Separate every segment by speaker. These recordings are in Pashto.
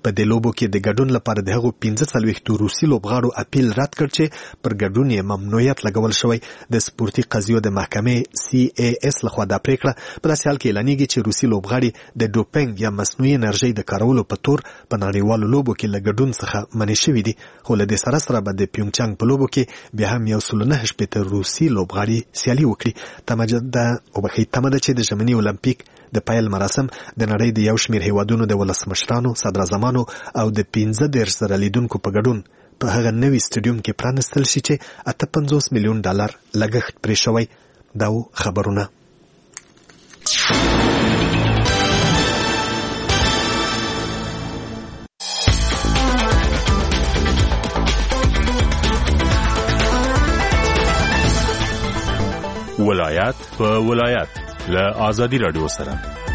Speaker 1: په دې لوبو کې د ګډون لپاره د هغو 45 روسي لوبغاړو اپیل رد کړ چې پر ګډون یې ممنوعیت لګول شوی. د سپورتي قضیو د محکمې CAS لخوا دا پریکړه په داسې حال کې اعلانېږي چې روسي لوبغاړي د ډوپینګ یا مصنوعي انرژي د کارولو په تور په نړیوالو لوبو کې له ګډون څخه منع شوي دي. خو له دې سره به د پیونګچانګ په لوبو کې بیا هم 109 روسي لوبغاړي سیالي وکړي. تمه ده چې د ژمني اولمپیک د پیل مراسم د نړۍ د یو شمېر هیوادونو د ولسمشرانو، صدراعظمانو او د 15 زره لیدونکو په ګډون په هغه نوي سټیډیوم کې پرانستل شي چې $58 میلیون لګښت پرې شوی. دا خبرونه.
Speaker 2: ولایت په ولایت له آزادی رادیو سره.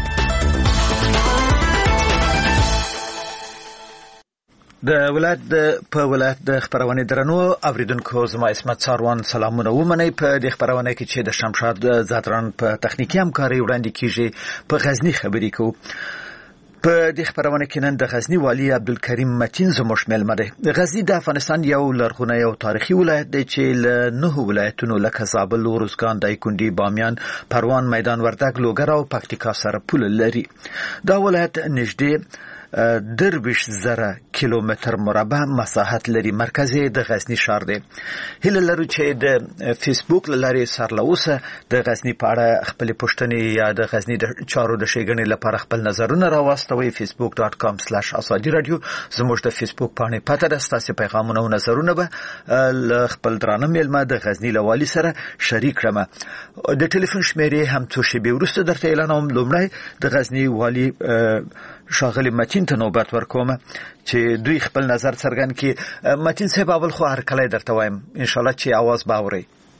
Speaker 3: د ولایت په ولایت د خبرونه درنو اوریدونکو زما اسمت ساروان سلامونه ومنئ. په د خبرونه کې چې د شمشاد زادران په تخنیکی همکاري وړاندې کیږي په غزنی خبرې کو. په د خبرونه کې نن د غزنی والی عبدالکریم متین زموږ ملمه دی. غزنی د افغانستان یو لرغونی او تاریخي ولایت دی چې له 9 ولایتونو لکه زابل، روزګان، دایکنډي، بامیان، پروان، میدان وردګ، لوګر او پکتیکا سره پوله لري. دا ولایت نږدې 20,000 کیلومتر مربع مساحت لري. مرکز د غزنی ښار دی. هله لرو چې د فیسبوک لارې سرلوسه د غزنی په اړه خپل پوښتنې یا د غزنی د چارو د شیګنې لپاره خپل نظرونه راوستوي. facebook.com/azadi radio زموږ د فیسبوک باندې پته ده. تاسو پیغامونه او نظرونه به خپل درانه میلمه د غزنی لوالي سره شریک کړم. د ټلیفون شمیرې هم څو شیبې وروسته درته اعلانوم. لومړی د غزنی والی شاغلی متین ته نوبت ورکوم چې دوی خپل نظر څرګند کړي. متین صاحب اول خو هر کله درته وایم ان شاء الله چې आवाज باوري.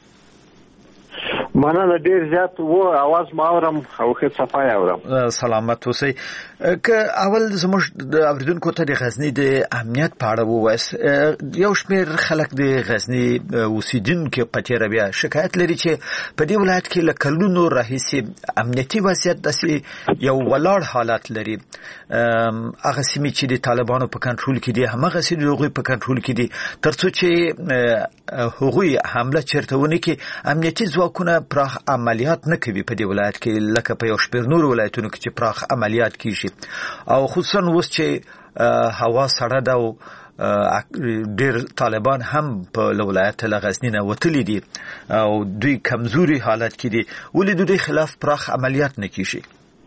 Speaker 4: مننه ډیر زیات وو आवाज ما اورم او ښه صفای اورم.
Speaker 3: سلامت اوسئ. که اول زموږ د اوریدونکو ته د غزنی د امنیت په اړه ووایس. یو شمېر خلک د غزنی اوسیدونکو په تیر بیا شکایت لري چې په دې ولایت کې له کلونو راهیسې امنیتي وضعیت داسې یو ولاړ حالت لري. هغه سیمې چې د طالبانو په کنټرول کې دي همغه سیمې د هغوی په کنټرول کې دي. ترڅو چې هغوی حمله چیرته ونه کې امنیتي ځواکونه پراخ عملیات نه کوي په دې ولایت کې لکه په یو شمېر نور ولایتونو کې چې پراخ عملیات کیږي. او خصوصا اوس چې هوا سړه ده او ډېر طالبان هم په ولایت غزنی نه وتلي دي او دوی کمزوري حالت کې دي. ولې دوی خلاف پراخ عملیات نه کیږي؟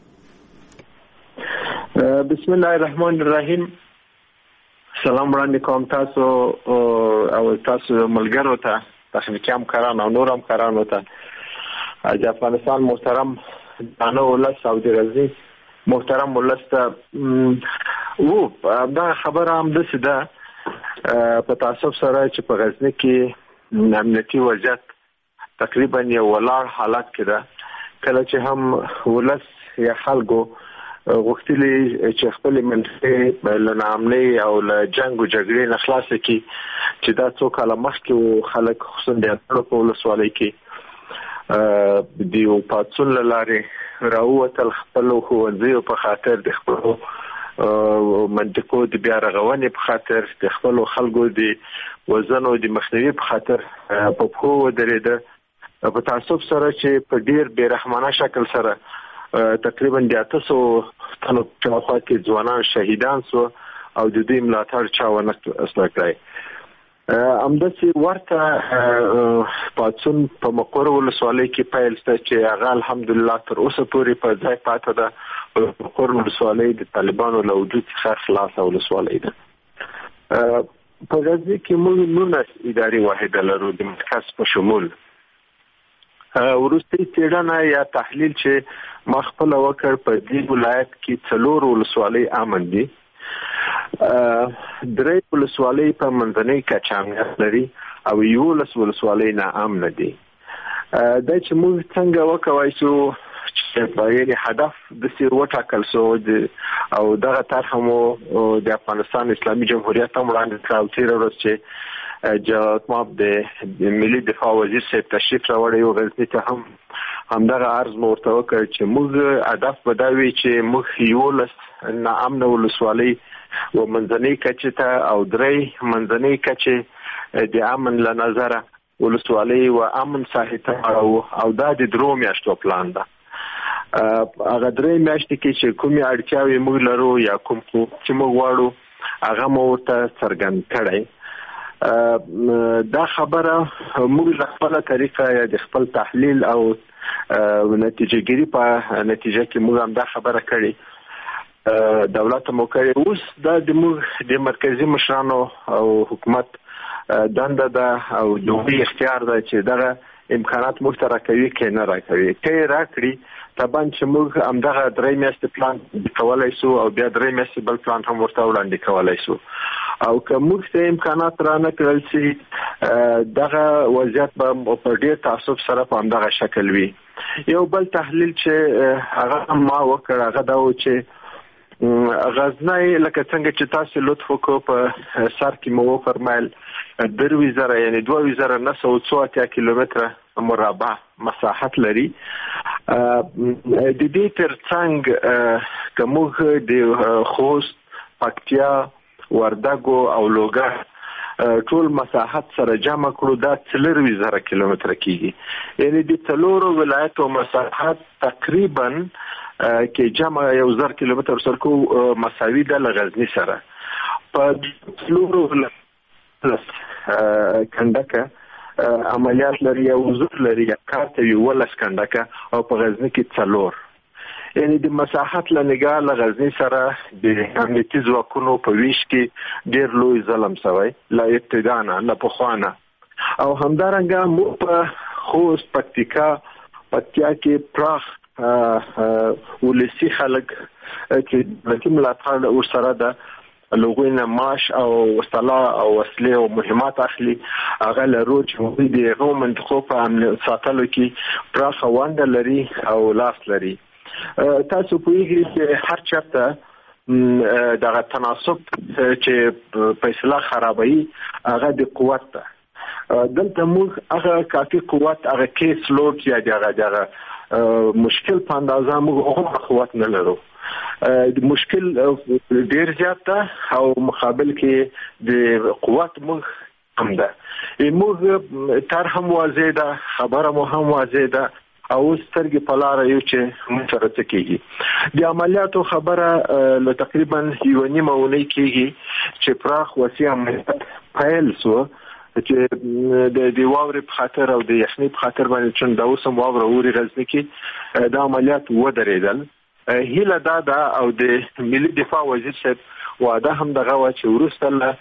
Speaker 4: بسم الله الرحمن الرحیم. سلام وړاندې کوم تاسو او تاسو ملګرو ته، تخنیکی همکاران او نور همکارانو ته، د افغانستان محترم دانو ولس او د غزنی محترم ولس ته دا خبره هم داسې ده په تاسف سره چې په غزنی کې امنیتي وضعیت تقریبا یو ولاړ حالت کې ده. کله چې هم ولس یا خلکو غوښتلي چې خپل منځي له ناامنۍ او له جنگ او جګړې نه خلاص کړي چې دا څو کاله مخکې خلک خصوصا د اټړو په ولسوالۍ کې دیو پاتسون لارې راووتل خپل ښوونځیو په خاطر د خپلو منطقو د بیا رغونې په خاطر د خپلو خلکو د وزن او د مخنیوي په خاطر په پښو ودرېده. په تعصب سره چې په ډیر بیرحمانه شکل سره تقریبا 800 تنو شاوخوا کې ځوانان شهیدان شو او د دې ملاتړ چا ونه کړی. همداسې ورته پاتسون په مقر ولسوالۍ کې پیل شته چې هغه الحمدلله تر اوسه پورې په ځای پاتې ده. مقر ولسوالۍ د طالبانو له وجود څخه خلاصه ولسوالۍ ده. په غزنی کې موږ 19 اداري واحده لرو د مرکز په شمول. وروستي څېړنه یا تحلیل چې ما خپل وکړ په دې ولایت کې 4 ولسوالۍ امن دي. 3 ولسوالۍ په منځنۍ کچه امنیت لري او 11 ولسوالۍ نه امن دي. دا چې موږ څنګه وکوای شو چې په هدف د سیر وټاکل شو او دغه طرح مو د افغانستان اسلامي جمهوریت هم وړاندې کړو تیر ورځ چې جواب د ملي دفاع وزیر صاحب تشریف راوړی و غزنی ته همدغه عرض مو ورته وکړ چې موږ هدف به دا وي چې موږ 11 ناامنه ولسوالۍ و منځنۍ کچې ته او 3 منځنۍ کچې د امن له نظره ولسوالۍ و امن ساحې ته او دا د 3 میاشتو پلان ده. هغه 3 میاشتې کې چې کومې اړتیاوې موږ لرو یا کوم چې موږ غواړو هغه مو ورته څرګند کړی. دا خبره موږ له خپله طریقه یا د خپل تحلیل او نتیجه ګیری په نتیجه کې موږ هم دا خبره کړې. دولت مو کړی اوس دا د موږ د مرکزی مشرانو او حکومت دنده ده او دوی اختیار ده چې دغه امکانات موږ ته راکوي کې نه راکوي. کې راکړي طبعا چې موږ همدغه 3 میاشتې پلان کولای شو او بیا 3 میاشتې بل پلان هم ورته وړاندې کولای شو. او که موږ ته امکانات را نه کړل شي دغه وضعیت به په ډېر تعصب سره په همدغه شکل وي. یو بل تحلیل چې هغه ما وکړ هغه دا و چې غزنی لکه څنګه چې تاسو لطف وکړو په سر کې مو فرمایل 2000 یعنی 2980 کیلومتره مربع مساحت لري. د دې ترڅنګ کومه د خوست، پکتیا، وردګو او لوګر ټول مساحت سره جمع کړو دا 4000 کیلومتره کیږي. یعنی د 4 ولایتو مساحت تقریبا کې جمع 1000 کیلومتر سره کو مساوي د غزنی سره په 4 کندکه عملیات لري او زور لري کارته وی ولس کندکه او په غزنی کې 4. یعنی د مساحت له نگاه له غزنی سره د امنیتي ځواکونو په ویش کې ډېر لوی ظلم شوی لا ابتدا نه لا پخوانه. او همدارنګه مو په خوست، پکتیا کې پراخ ولسی خلک چې دولتي ملاتړ ورسره ده لوګوینه معاش او وسله او وسلې او مهمات اخلي هغه لرو چې د هغو منطقو په امن ساتلو کې پراخ ونده لري او لاس لري. تاسو پوهیږئ چې هر چاته دغه تناسب چې فیصله خرابوي هغه د قوت ده. دلته موږ هغه کافي قوت هغه کیس لوډ یا دغه مشکل په اندازه موږ هغه قوت نه لرو. مشکل ډیر زیات ده او مقابل کې د قوت موږ هم ده. موږ تر هم واضح ده خبره مو هم واضح ده او سترګې په لار یو چې موږ سره څه کېږي. د عملیاتو خبره له تقریبا 1.5 اونۍ کېږي چې پراخ وسیع عملیات پیل شو چې د واورې په خاطر او د یخنۍ په خاطر باندې چې دا اوس هم واوره اوري غزنی کې دا عملیات ودرېدل. هیله دا ده او د ملي دفاع وزیر صاحب وعده هم دغه و چې وروسته له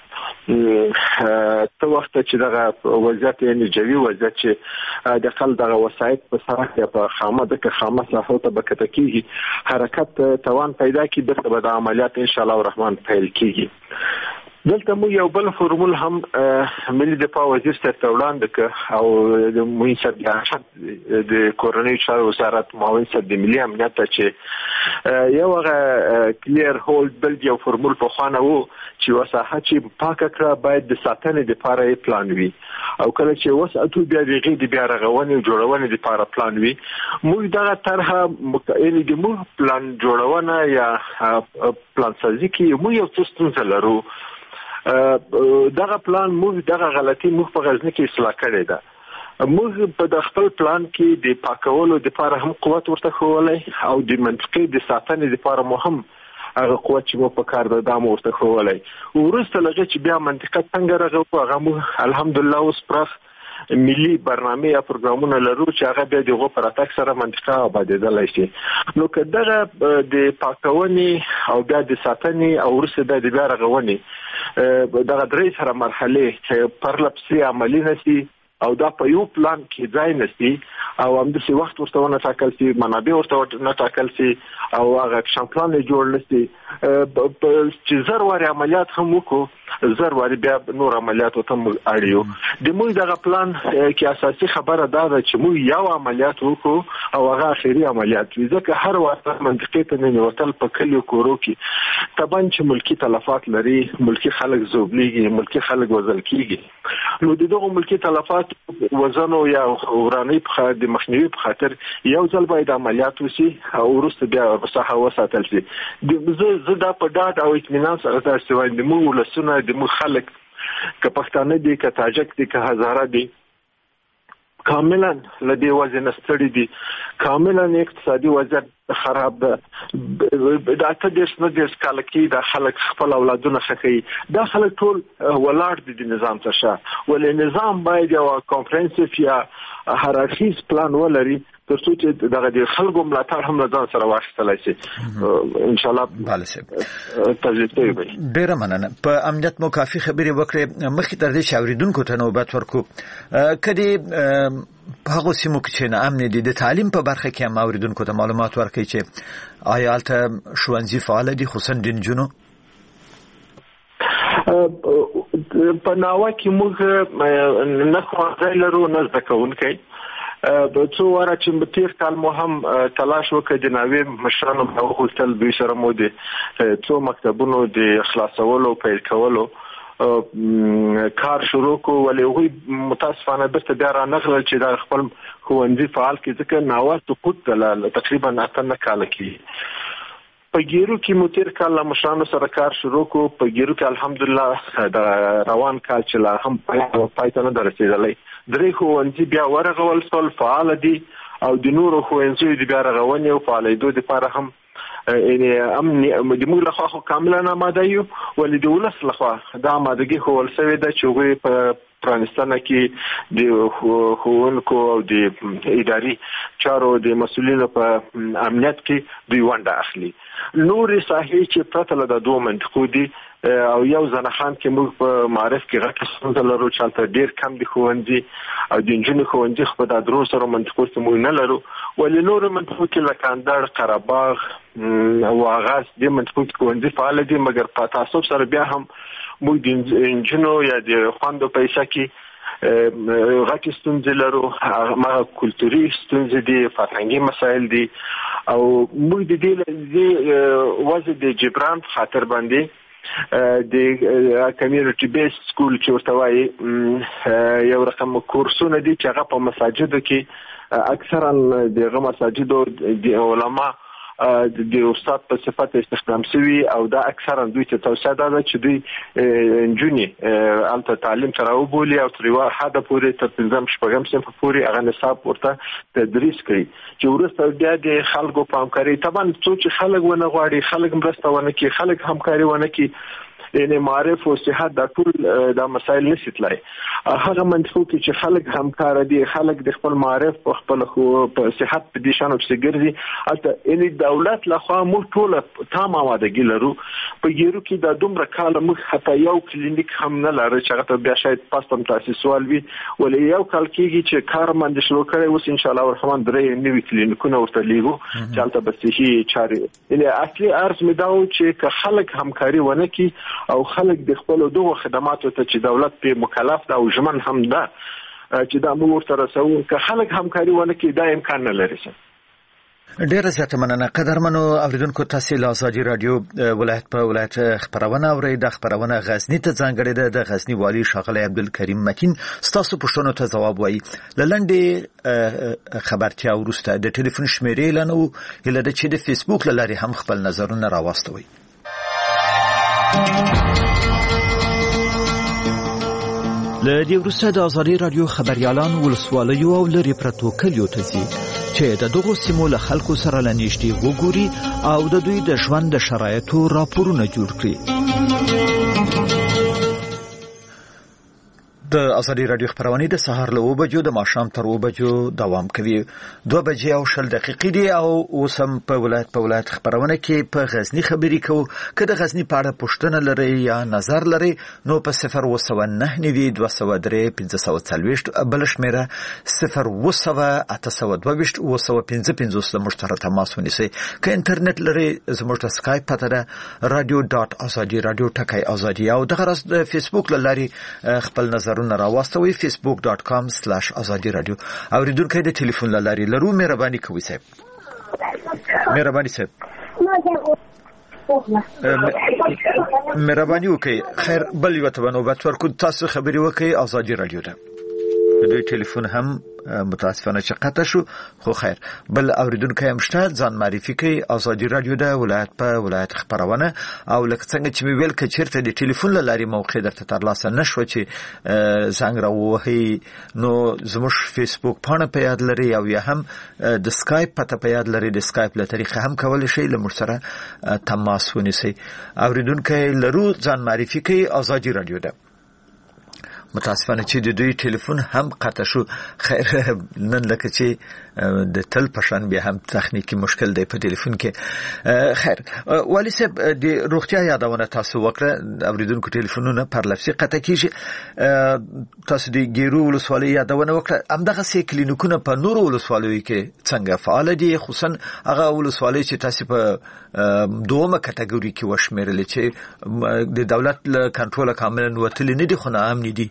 Speaker 4: څه وخت چې دغه وضعیت یعنی جوي وضعیت چې د خل دغه وسایط په سره کې په خامه ساحو ته بکته کیږي حرکت توان پیدا کی درته به د عملیات ان شاء الله الرحمن پیل کیږي. دلته مو یو بل فرمول هم ملي دفاع وزیر صاحب ته وړاندې کړ او د معین صاحب د کورنۍ چارو وزارت معاون صاحب د ملي امنیت ته چې یو هغه کلیر هولډ بل یو فرمول په خوانه وو چې وساحه چې پاکه کړه باید د ساتنې لپاره پلان وي او کله چې وساتو بیا د بیا رغونې او جوړونې لپاره پلان وي. موږ دغه طرحه یعنی د موږ پلان جوړونه یا پلان سازي کې موږ یو څه ستونزه لرو. دغه پلان موږ دغه غلطي موږ په غزنی کې اصلاح کړې ده. موږ په خپل پلان کې د پاکولو لپاره هم قوت ورته خولای او د منطقې د ساتنې لپاره مو هم هغه قوت چې مو په کار ده دا مو ورته خولای. ورسته لږه چې بیا منطقه څنګه رغو هغه مو الحمدلله اوس پراخ ملي برنامه یا پروګرامونه لرو چې هغه بیا دغه پر اتاک سره منطقه آبادېدلای شي. نو که دغه د پاکونې او بیا د ساتنې او ورسته د بیا رغونې دغه درې سره مرحله چې پرلپسې عملی نشي او دا په یو پلان کې ځای نشي او هم د وخت ورته نه ټاکل شي منابع ورته نه ټاکل شي او هغه اکشن پلان جوړ نشي چې زر واره عملیات هم وکړو زر واري بیا نور عملیاتو ته اړیو د موږ دغه پلان کې اساسي خبره دا ده چې موږ یو عملیات وکړو او هغه اخیری عملیات وي ځکه هر وخت منطقې ته نه وتل په کلیو کورو کې طبعا چې ملکی تلفات لري ملکی خلک زوبليږي ملکی خلک وزل کیږي نو دغه ملکی تلفات وزن او یا وراني په د مخنیوي په خاطر یو ځل باید عملیات وشي او وروسته بیا صحه وساتل شي زه دا په ډاډ او اطمینان سره تاسو وایم د موږ ولسونه د موږ خلک که پښتانه دي که تاجک دي که هزاره دي کاملا لدی وزن ستړي دي کاملا اقتصادي وضعیت خراب ده دا ته د سندس کال کې د خلک خپل اولادونه خخي دا خلک ټول ولاړ دي د نظام څخه ولې نظام باید یو کانفرنسیف یا هرارخیز پلان ولري ترڅو چې دغه د خلکو ملاتړ هم ځان سره واخیستل شي ان شاء الله
Speaker 3: بله سي
Speaker 4: تجربه وي
Speaker 3: ډیره مننه په امنیت مو کافي خبري وکړې مخکې تر دې چې اوریدونکو ته نوبت ورکو کدي هغه سیمو کې نه امن دي د تعلیم په برخه کې هم اوریدونکو ته معلومات ورکړي چې آیا البته ښوونځي فعال دي خصوصا د جنونو
Speaker 4: په ناوه کې موږ نه ښوونځي لرو نه زده کوونکي څو واره چې تیر کال مو هم تلاش وکړ د ناوې مشرانو په هوټل دوی سره مو دي څو مکتبونو د خلاصولو پیل کولو کار شروع کو ولې وی متاسفانه برته بیا را نغله چې د خپل ښوونځي فعال کې ځکه ناوه سقوط تقریبا 8 کال کې په ګیرو کې متیر کال مشرانو سره کار شروع کو په ګیرو کې الحمدلله د روان کال چې لا هم پایته نه درسېدلې درې ښوونځي بیا ورغول سول فعال دي او د نورو ښوونځي د بیا رغونې او فعالیتو لپاره هم یعنی امن د موږ له خوا کاملا آماده یو ولې د ولس له خوا دا آمادګي هول سوي ده چې وي په پرانستانه کې د ښوونکو او د اداري چارو د مسؤلینو په امنیت کې دوی ونډه اخلي نورې ساحې چې پرته له دوه منطقو دي او یو ځنخان کې موږ په معرف کې غټ څه لرو چې تل ډیر کم دي ښوونځي او د انجینر ښوونځي خو د درو سره منطقو څخه موږ نه لرو ولې نور منطقو کې لکه اندړ قرهباغ او اغاز د منطقو کې ښوونځي فعال دي مګر په تاسو سره بیا هم موږ د انجینر یا د خوندو پیسې کې غټ ستونزې لرو ما کلتوري ستونزې دي فرهنګي مسایل دي او موږ د دې وضع د جبران خاطر باندې د کمیونټي بیس سکول چې ورته وایي یو رقم کورسونه دي چې هغه په مساجدو کې اکثرا دغه مساجدو د علما د استاد په صفت استخدام شوی او دا اکثرا دوی ته توصیه ده چې دوی جونی الته تعلیم تر او بولی او تر یو حد پورې تر پنځم شپږم صنف پورې هغه نصاب ورته تدریس کوي چې ورسته بیا د خلکو په همکاري طبعا چې خلک ونه غواړي خلک مرسته ونه کوي خلک همکاري ونه کوي یعنی معرف او صحت د ټول د مسایل نشي تلای هغه منطقو کې چې خلک همکار دي خلک د خپل معرف او خپل په صحت په دي شانو چې ګرځي البته ان دولت لخوا موږ ټول تام آمادګي لرو په ګیرو کې د دومره کال موږ حتی یو کلینیک هم نه لرو چې هغه بیا شاید پاستم تاسیس والوي ولې یو کال کېږي چې کارمند شروع کړي اوس ان شاء الله الرحمن درې نوي کلینیکونه ورته لیږو چې البته به صحي چاري یعنی اصلي ارز مې دا و چې که خلک همکاري ونه کوي او خلک د خپل دغه خدماتو ته چې دولت په مکلف ده او ژمن هم ده چې دا موږ ورته رسو که خلک همکاري ونه کوي دا امکان نه لري
Speaker 3: ډیره زیاته مننه قدرمنو اوریدونکو تاسو له ازادي رادیو ولایت په ولایت خبرونه اورئ د خبرونه غزنی ته ځانګړې ده د غزنی والی ښاغلی عبدالکریم متین ستاسو پوښتنو ته ځواب وایي لنډه خبرتیا وروسته د ټلیفون شمیرې لنو هله د چې د فیسبوک لاري هم خپل نظرونه راوستوي لدی وروسته د ازادي رادیو خبريالان ولسوالیو او لري پرتو کلیو ته ځي چې د دغو سیمو له خلکو سره لنیشتي وګوري او د دوی د ژوند د شرایطو راپورونه جوړ کړي د ازادي رادیو خبرونه د سهار له 2 بجو د ماښام تر 2 بجو دوام کوي. 2 بجې او 10 دقیقې دي او اوسم په ولایت خبرونه کې په غزنی خبرې کوو. که د غزنی په اړه پوښتنه لرئ یا نظر لرئ نو په 029920540 بل شمیره 080822555 زموږ سره تماس ونیسئ. که انټرنیټ لرئ زموږ د سکایپ پته ده radio.azadi او دغه راز د فیسبوک لاري خپل نظرونه راوستوي facebook.com/azadi radio. اوریدونکو د ټلیفون لاري لرو مهرباني کوئ صاحب. مهرباني وکړئ. خیر بل یو ته نوبت ورکو تاسو خبري وکړئ ازادي رادیو ته. د ټلیفون هم متاسفانه چې قطع شو خو خیر بل اوریدونکو هم شته ځان معرفي کوي ازادي رادیو د ولایت په ولایت خبرونه او لکه څنګه چې ویل ک چیرته د ټلیفون لاري موقع درته ترلاسه نشو چې زنګ راوهي نو زموږ فیسبوک پاڼه په یاد لري او یا هم د سکایپ پته په یاد لري. د سکایپ له طریقې هم کولای شئ له موږ سره تماس ونیسئ. اوریدونکو لرو ځان معرفي کوي ازادي رادیو ده. متاسفانه چې د دوی ټلیفون هم قطع شو. خیر نن لکه چې د تل پشان بیا هم تخنیکی مشکل دی په ټلیفون کې. خیر والی صاحب د روغتیا یادونه تاسو وکړه. اوریدونکو ټلیفونونه پر لفظي قطع کیږي. تاسو د ګیرو ولسوالۍ یادونه وکړه. همدغه سې کلینیکونه په نورو ولسوالیو کې څنګه فعال دي خصوصا هغه ولسوالۍ چې تاسو په دومره کټګوري کې وشمیرل چې د دولت له کنټرول کاملا وتل نه دي خو نه امن دي.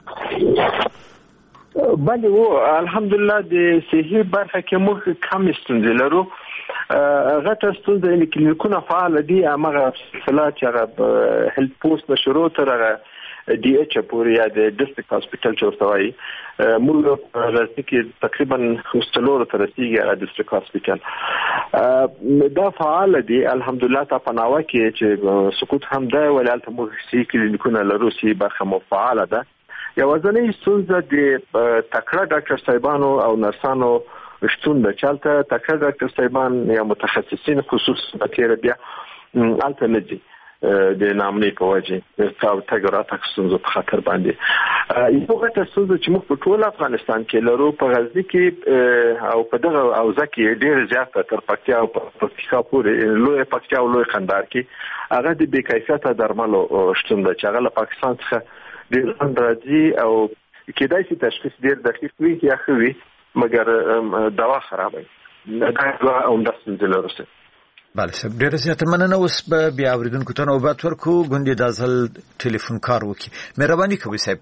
Speaker 4: بله الحمدلله د صحي برخه کې موږ کم ستونزې لرو. غټه ستونزه یې کلینیکونه فعال دي. هغه فلات چې هیلث پوسټ به شروع تر D H پورې یا د ډیسټریکټ هاسپټل چورتوي موږ راځي کې تقریبا هوستلور تر رسیدي د ډیسټریکټ هاسپټل دا فعال دي الحمدلله. تا پناوه کې چې سقوط هم ده ولالته موږ سي کلینیکونه لرو سي برخه مو فعال ده. یو ځنې ستونزه د تکړه ډاکټر صاحبانو او نرسانو شتون د چالتہ تکړه ډاکټر صاحبان یا متخصصین خصوص بکیره بیا الټرنیټ د نامنې په وجه تاګرات ستونزو په خاطر باندې یو غټه ستونزه چې موږ په ټول افغانستان کې لرو په غزنی کې او په دغه اوزه کې ډېر زیات تر پکتیا او پکتیا پورې لوی پکتیا او لوی خندار کې هغه د بې کیفیته درملو شتون د چې هغه له پاکستان څخه ډېر راځي او کېدای شي تشخیص ډېر دقیق وي یا ښه وي مګر دوا خرابوي. دا هم د ستونزې لرو.
Speaker 3: بله صاحب ډیره زیاته مننه. اوس به بیا اوریدونکو ته نوبت ورکو ګوندې د ځل ټلیفون کار وکړي. مهرباني کوئ صاحب.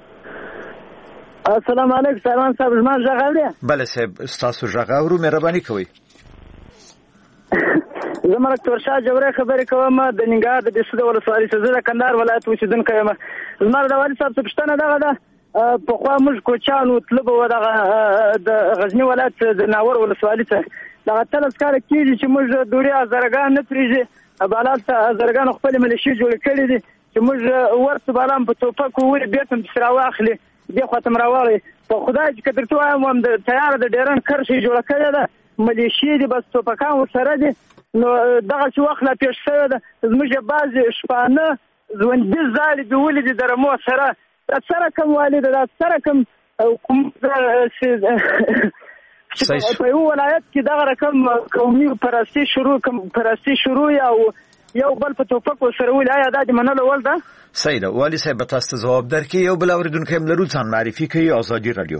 Speaker 5: السلام علیکم سلام صاحب زما غږ اورئ؟
Speaker 3: بله صاحب ستاسو غږ اورو. مهرباني کوئ.
Speaker 5: زه مرکتور شاه جوړه خبرې کوم د ننګرهار د بسود ولسوالۍ څخه د کندهار ولایت اوسیدونکی یم. زما د والي صاحب څه پوښتنه دغه ده په خوا موږ کوچانو طلب و دغه د غزنی ولایت د ناور ولسوالۍ څخه دغه تلس کار کېږي چې موږ دوړي ازرګان نه پریږي بالات ازرګان خپل ملیشي جوړ کړي دي چې موږ ورته بالام په توپک وړي بیرته سره واخلي دی ختم راوړي په خدای چې کترته وایم د تیار د ډیرن کرشي جوړ کړي ده ملیشي دي بس توپکان ورسره دي نو دغه چې وخت لا پیښ شوی ده زموږ بعض شپانه ژوندي زالي دی ولې د درمو سره سره کوم والد دا سره کوم کوم په یو ولایت کې دغه رقم قومي پرستی شروع یو بل په توپک سره ولایت د منلو ول ده.
Speaker 3: صحیح ده. والی صاحب تاسو جواب درکې. یو بل اوریدونکو هم لرو ځان معرفي کوي ازادي رادیو.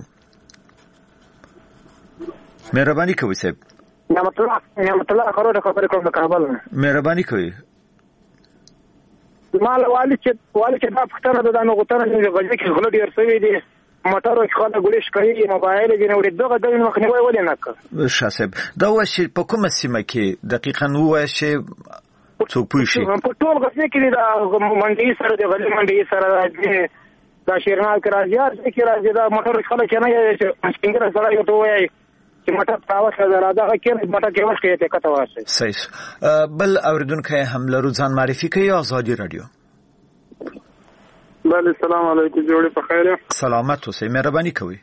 Speaker 3: مهرباني کوئ صاحب.
Speaker 5: نعمت الله خروج خبرې کوم د کابل.
Speaker 3: مهرباني کوئ.
Speaker 5: مال والی چې دا پختره ده نو غوتره چې غږی کې غلط ډیر سوي دي موټر خاله ګلیش کوي موبایل دې نو دغه د مخنیوي ولې نه کوي.
Speaker 3: شاسب دا وشي په کومه سیمه کې دقیقاً وایي څوک پوښي
Speaker 5: په ټول غزنی کې دا منډي سره د غلي منډي سره دا شیرنال کې راځي چې راځي دا موټر خاله چې نه یې چې څنګه سره یو ته وایي چې موټر تاوښه دا کې موټر کې وښه ته کته واسي.
Speaker 3: صحیح. بل اوریدونکو هم لرو ځان معرفي کوي ازادي رادیو.
Speaker 6: بله سلام علیکم جوړې په خیر.
Speaker 3: سلامت اوسئ. مهرباني کوئ.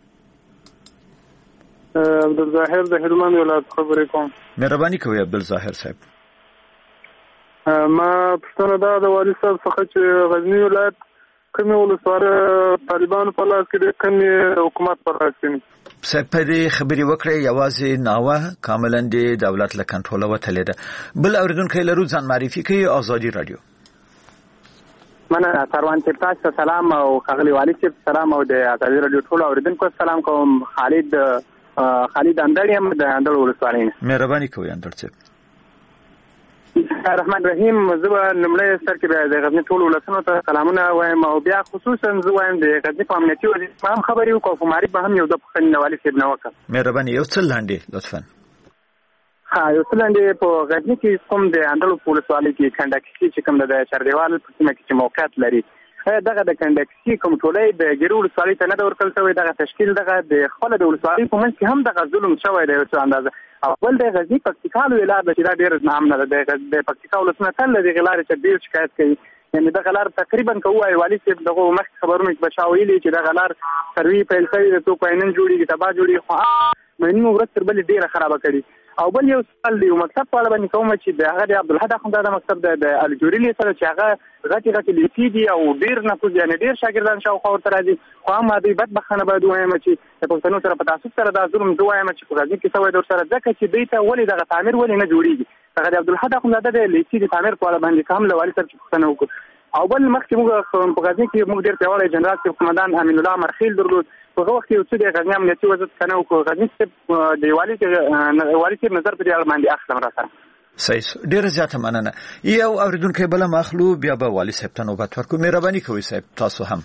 Speaker 6: عبدالظاهر د هلمند ولایت خبرې کوم.
Speaker 3: مهرباني کوئ عبدالظاهر صاحب.
Speaker 6: ما پښتنه دا د والي صاحب څخه چې غزنی ولایت کومې ولسوالۍ طالبانو په لاس کې دي، کومې حکومت په لاس کې دي.
Speaker 3: صاحب په دې خبرې وکړې یوازې ناوه کاملا د دولت له کنټروله وتلې ده. بل اوریدونکو لرو ځان معرفي کوي. آزادي رادیو.
Speaker 7: مننه سروان صاحب، تاسو ته سلام او ښاغلي والي صاحب سلام او د آزادي رادیو ټول اوریدونکو سلام کوم. خالد اندړ یم د اندړ ولسوالۍ نه.
Speaker 3: مهرباني کوئ اندړ صاحب.
Speaker 7: الرحمن الرحیم. زه به لومړی سر کې د غزني ټول ولسونو ته سلامونه وایم او بیا خصوصا زه وایم د غزني په امنیتي وضعیت هم خبرې وکړو، خو معرف به هم یو د پوښتنې والي صاحب نه وکړم.
Speaker 3: مهرباني یو څه لاندې لطفا.
Speaker 7: یو څه لاندې په غزني کې کوم د اندړ په ولسوالۍ کې کنډکسي چې کوم د چردیوال په سیمه کې چې موقعیت لري، دغه د کنډکسي کوم ټولۍ د ګیرو ولسوالۍ ته نه ده ورکړل شوی. دغه تشکیل دغه د خپله د ولسوالۍ په منځ کې هم دغه ظلم شوی دی یو څه اندازه. او بل د غزني پکتیکا لویه لار ده چې دا ډېر ناامنه ده. د پکتیکا ولسونه تل د دغې لارې څخه ډېر شکایت کوي. یعنې دغه لار تقریبا که ووایي والي صاحب دغه مخکې خبرونه کې به چا ویلي چې دغه لار سروي پیل شوي د څوک وایي نن جوړېږي تباه جوړېږي، خو مهمه ورځ تر بلې ډېره خرابه کړي. او بل یو سوال د یو مکتب په اړه باندې کوم چې د هغه د عبدالحد اخندزاده مکتب د الجوري سره چې هغه غټې لیکي دي او ډېر نفوذ یعنې ډېر شاګردان شاوخوا ورته راځي، خو هم دوی بدبختانه باید ووایم چې د پښتنو سره په تعصب سره دا ظلم زه وایم چې په غزني کې شوی دی ورسره، ځکه چې دوی ته ولې دغه تعمیر ولې نه جوړېږي. هغه د عبدالحد اخندزاده د لیکي د تعمیر په اړه باندې هم له والي صاحب پوښتنه وکړو. او بل مخکې موږ په غزني کې موږ ډېر پیاوړی جنرال صاحب قومندان امین الله مرخیل درلود. په هغه وخت کې یو څه د غزني امنیتي وضعیت څخه نه وکړو. غزني صاحب د والي صاحب نظر په دې اړه باندې اخلم را سره.
Speaker 3: صحیح، ډېره زیاته مننه. یو اوریدونکی بله مخلو بیا به والي صاحب ته نوبت ورکړو. مهرباني کوئ صاحب تاسو هم.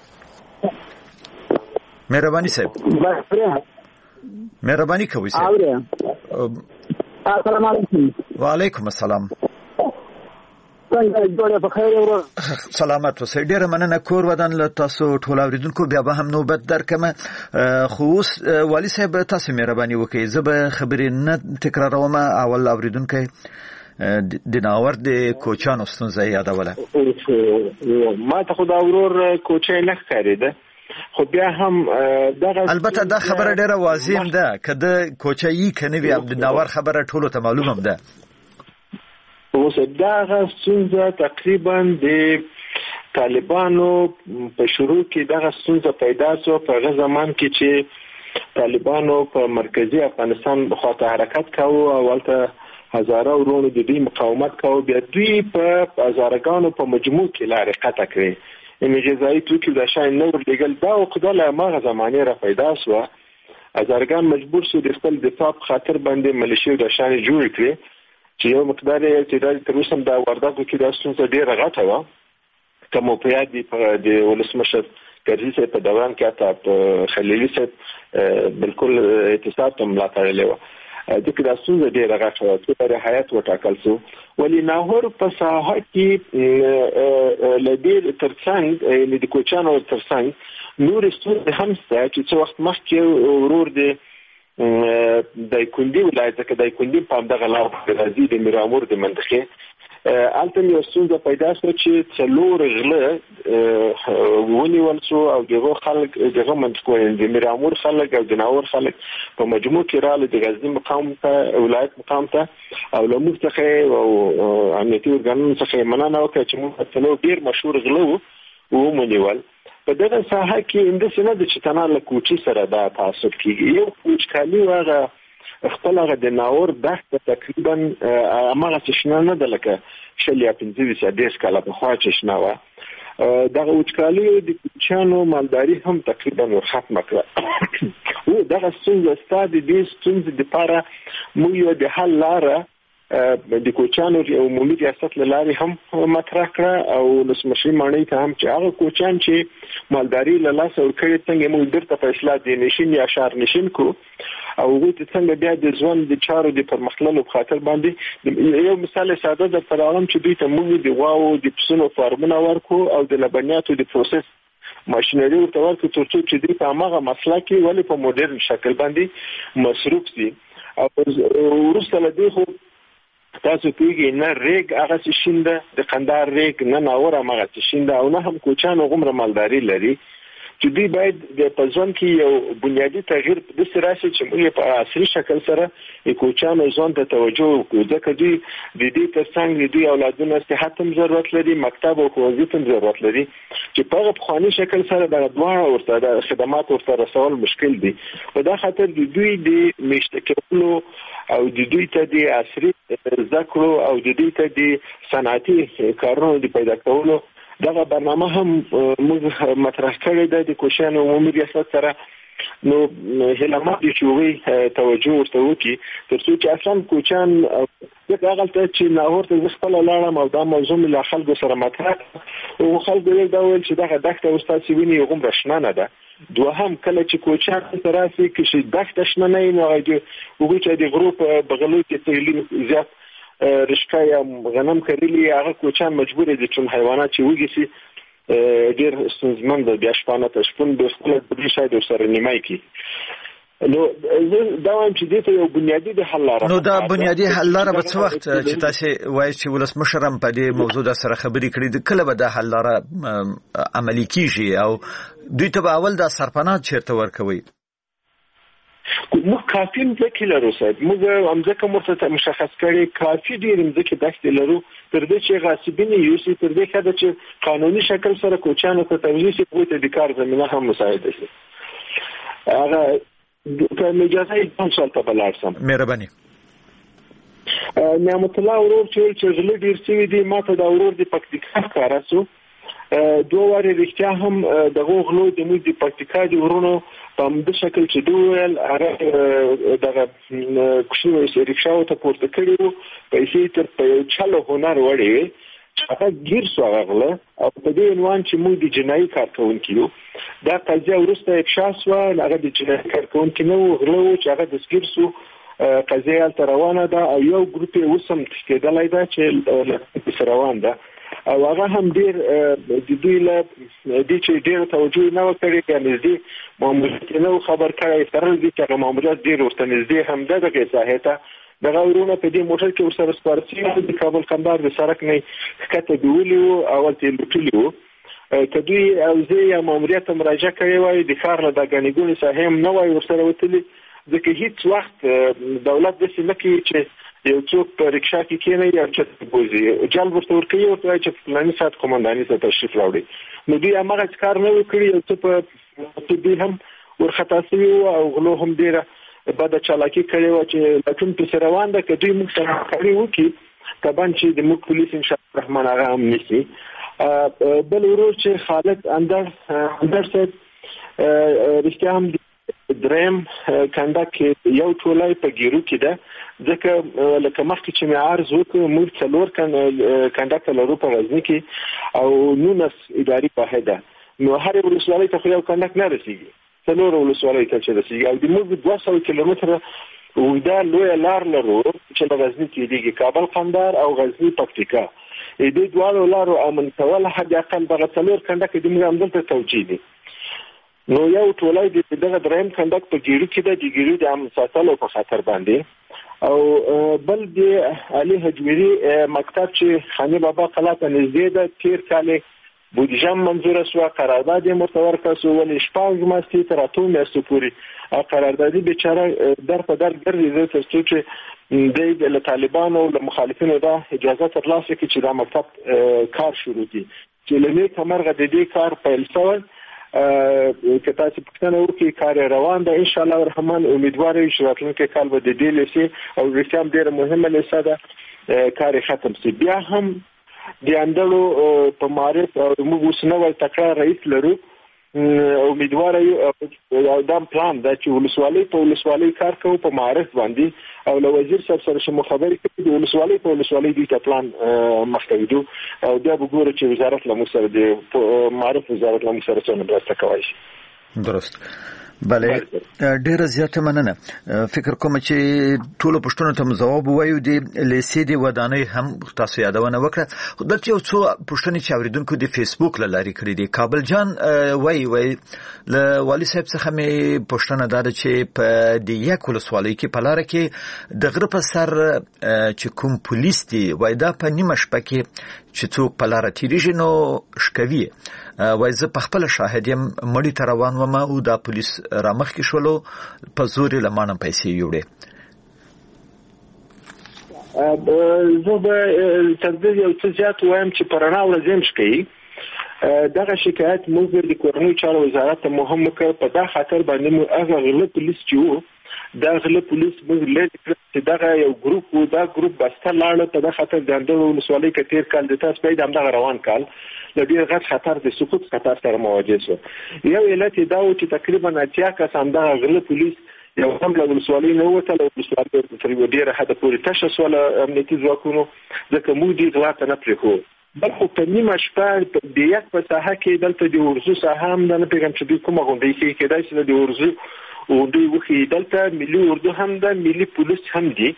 Speaker 3: مهرباني صاحب. مهرباني کوئ صاحب.
Speaker 5: السلام علیکم.
Speaker 3: وعلیکم السلام.
Speaker 5: څنګه جوړه په خیر ورو
Speaker 3: سلامت اوسئ. ډېره مننه. کور ودان له تاسو ټول اوریدونکو بیا به هم نوبت درکمه. خو اوس والي صاحب تاسو مهرباني وکړئ، زه به خبرې نه تکراروم. اول اوریدونکی د ناور د کوچانو ستونزه یادوله.
Speaker 4: ما ته خو دا ورور کوچی نه ښکارېده، خو بیا هم دغه
Speaker 3: البته دا خبره ډېره واضح ده که د کوچایي که نه وي د ناور خبره ټولو ته معلومه ده.
Speaker 4: اوس دغه ستونزه تقریبا د طالبانو په شروع کې دغه ستونزه پیدا شو په هغه زمان کې چې طالبانو په مرکزی افغانستان بخواته حرکت کاوه. اولته هزاره ورونو د دوی مقاومت کاوه، بیا دوی په هزارګانو په مجموع کې لارې قطع کړې. یعنې غذایي توکي د شان نور لګل دا وقدا له هغه زمانې را پیدا شوه. هزارګان مجبور شو د خپل دفاع په خاطر باندې ملیشي د شان جوړ کړي چې یو مقدار یې چې تر اوسه د وردګو کې د ستونزه ډېره غټه وه. کوم په یاد دي د ولسمشر کرزي صاحب په دوران کې حتی خلیلي صاحب بالکل اعتصاب ته ملا تړلې وه. دغه د ستونزه ډېره غټه وه چې رعایت وټاکل شو. ولې ناهور په ساحه کې له دې ترڅنګ د کوچانو ترڅنګ نور ستونزې هم شته چې څه وخت مخکې ورور د دایکندي ولایت کې دایکندي په همدغه لار راځي د میرامور د منطقې الته یو ستونزه پیدا شوه چې څلور غله ونیول شو او دغه خلک دغه منطقې د میرامور خلک او د ناور خلک په مجموع کې رااله د غزني مقام ته ولایت مقام ته او له موږ څخه او امنیتي ارګانونو څخه مننه وکړه چې موږ څلور ډیر مشهور غله ومنیول. په دغه ساحه کې اندسه نه د چتنا له کوچي سره دا تعصب کیږي. یو کوچکالي واغه خپل هغه د ناور دښت تقریبا امغه شنه نه ده لکه شلیا 15 دیس کاله په خوا چې شنه و. دغه وچکالي د کوچانو مالداري هم تقریبا ختمه کړه. او دغه ستونزه ستاسو د دې ستونزې لپاره موږ یو د حل لاره د کوچانو عمومي ریاست لاري هم مطرح کړه او لسمشي معنی ته هم چې هغه کوچان چې مالداري له لاس ورکړي څنګه موږ درته په اصلاح دي نشین یا شهر نشین کو او وګورئ څنګه بیا د ځوان د چارو د پرمختللو په خاطر باندې یو مثال ساده د پرالم چې دوی ته موږ د غواو د پسونو فارمونه ورکو او د لبنیاتو د پروسس ماشينري ورته ورکو ترڅو چې دوی په هغه مسله کې ولې په موډرن شکل باندې مصروف دي. او ورسره له دې خو تاسو پیږي نه ریګ هغه شینده د قندار ریګ نه ناور هغه شینده او نه هم کوچانو غمره مالداري لري چې دوی باید د پزون کې یو بنیادی تغییر د سراسي چې موږ په عصري شکل سره د کوچانو ځان ته توجه وکړو ځکه دوی د دې ترڅنګ دوی اولادونو صحت هم ضرورت لري، مکتب او ښوونځي هم ضرورت لري. چې په خواني شکل سره د دوه ورته د خدمات ورته رسول مشکل دي. په دا خاطر د دوی د مشتکلو او د دوی ته د عصري ذکر او د دوی ته د صنعتي کارونو د پیدا کولو دغه برنامه هم موږ مطرح کړی د کوشان عمومي ریاست سره. نو هلمه د چوغي توجه ورته وکي ترڅو چې اصلا کوچان دغه ته چې لاهور ته خپل لاړم او دا موضوع له خلکو سره مطرح او خلکو یې دا ویل چې دغه دغه استاد سیویني غوم رښنا نه ده. دوهم کله چې کوچان سره سي کې دغه شنه نه نو هغه چې د غروپ بغلو کې تحلیل زیات رشکا یا غنم کړلی هغه کوچان مجبور دي چې حیوانات چې وګي ډیر ستونزمن د بیا شپانه تشپون د خپل د شاید سره نیمای کی. نو دا هم چې د یو بنیادی د حل لاره
Speaker 3: نو دا بنیادی حل لاره به څه وخت چې تاسو وایي چې ولسمشر هم په دې موضوع سره خبرې کړې د کله به دا حل لاره عملی کیږي او دوی ته اول دا سرپناه چیرته ورکوي؟
Speaker 4: موږ کافي ځکه لرو صاحب موږ هم ځکه مرته مشخص کړي کافي ډیر ځکه داسې لرو تر دې چې غاصبین یو سي تر دې کده چې قانوني شکل سره کوچانو ته توجیه شي په دې کار زمينه هم مساعده شي. هغه په اجازه یې څه ته بلارسم
Speaker 3: مهرباني.
Speaker 4: نعمت الله ورور چې غلي ډیر سوي دي ماته دا ورور د پکتیکا کاراسو دوه واره رښتیا هم د غوغلو د موږ د پکتیکا د ورونو په دې شکل چې دویل هغه دغه کوشش ریکشاو ته پورته کړیو پیسې تر په چلو هنر وړي هغه گیر سو غله او په دې عنوان چې موږ د جنایي کارکونکو دا قضیه ورسته افشا سو هغه د جنایي کارکونکو نو غلو چې هغه د سګیر سو قضیه تر روانه ده او یو ګروپ وسم تشکیدلای ده چې روان ده او هغه هم ډیر د دوی له دې چې ډیر توجه نه وکړي کنه دې ماموریت نو خبر کړی تر دې چې ماموریت ډیر ورته نږدې هم دغه ساحته دغه ورونه په دې موټر کې ورسره سپارسي د کابل قندهار د سړک نه کته دیولیو او ته لټلیو کدوی او زه یا ماموریت مراجعه کړی وای د کار له دغنیګونی ساهم نه وای ورسره وتلی ځکه هیڅ وخت دولت د سیمه چې یو څوک په ریکشا کې کېنه یا چې بوزي جلب ورته ورکوي او ته چې پلاني سات کومنداني ته تشریف راوړي نو دوی هغه کار نه وکړي او څه په دې هم ورخطا شوی او غلو هم ډیره بعد چالاکی کړي و چې لکه په روان ده کې دوی موږ سره کړی و کې طبعا چې د موږ پولیس ان شاء الله الرحمن هغه هم نشي بل ورور چې خالد اندر څه رښتیا هم دریم کنده کې یو ټولای په ګیرو کې ده ځکه لکه مخکې چې مې عرض وکړ موږ څلور کنده کلرو په غزنی کې او 19 اداري واحده نو هر ولسوالۍ ته یو کنده نه رسیږي څلور ولسوالۍ ته چې رسیږي او د موږ 200 کیلومتره ودا لوی لار لرو چې د غزنی کې دیږي کابل قندهار او غزنی پکتیکا دې دوه لارو امن کول حد اقل دغه څلور کنده کې د موږ عمل ته توجیه دي. نو یو ټولای د دغه دریم کندک په ګیرو کې د ګیرو د امن ساتلو په خاطر باندې او بل د علي حجويري مکتب چې خاني بابا قلعه ته نږدې ده تیر کال بودیجه منظور شو قرارداد مرتور کسو ول شپږ ماستي تر اته میاشتې پورې قراردادي بیچاره در په در ګرځي ترڅو چې د طالبانو او مخالفینو دا اجازه ترلاسه کړي چې دا مکتب کار شروع کړي چې لمه کمرغه د دې کار پیل شوی که تاسو پښتنه وکي کار روان ده ان شاء الله الرحمن امیدوار یم چې راتلونکي کال به د دې لسی او رښتیا ډیره مهمه لسه ده کار ختم شي. بیا هم د اندلو په معرف او موږ وسنه ول تکرار رئیس لرو امیدوار یو دام پلان دا چې ولسوالۍ کار کوي په معرف باندې او له وزیر صاحب سره شمو خبرې کوي د ولسوالۍ د پلان مخکېدو او دا وګوره چې وزارت له مسر د معرف وزارت له مسر څخه مرسته کوي.
Speaker 3: درست. بله ډیره زیاته مننه. فکر کوم چې ټول پښتون ته جواب وایو د لیسې دی ودانۍ هم تاسو یادونه وکړه. دلته یو څو پښتني چې اوریدونکو د فیسبوک لاري کړی دی. کابل جان وای له والي صاحب څخه مې پښتنه داده چې په د یک ولسوالۍ کې په لار کې د غره په سر چې کوم پولیس دی وای دا په نیمه شپه کې چې څوک په لار تیریږي نو شکوي وای زه په خپل شاهد یم مړی ته روان وم او دا پولیس رامخ کې شولو په زور لمانه پیسې یوړې.
Speaker 4: زه به تر دې یو څه زیات وایم چې پرانا ولزم شي دغه شکایت موږ د کورنۍ چارو وزارت ته مهم کړ په دا خاطر باندې موږ هغه غله پولیس چې وو دا غله پولیس موږ لږ چې دغه یو ګروپ وو دا ګروپ بسته لاړ په دا خاطر د اندلو ولسوالۍ کې تیر کال د تاسو په دغه روان کال د ډیر غټ خطر د سقوط خطر سره مواجه شو. یو علت دا و چې تقریبا 80 کسان د غله پولیس یو هم له ولسوالۍ نه وته له ولسوالۍ تر ډیره حد پورې تشخیص ولا امنیتي ځواکونو ځکه موږ دې غلط نه پرېخو. بلکې په نیمه شپه د یک په ساحه کې دلته د ورزو ساحه هم د نه پیغام چې دوی کومه غونډه کې کېدای شي د ورزو او دوی وخی دلته ملي اردو هم د ملي پولیس هم دي.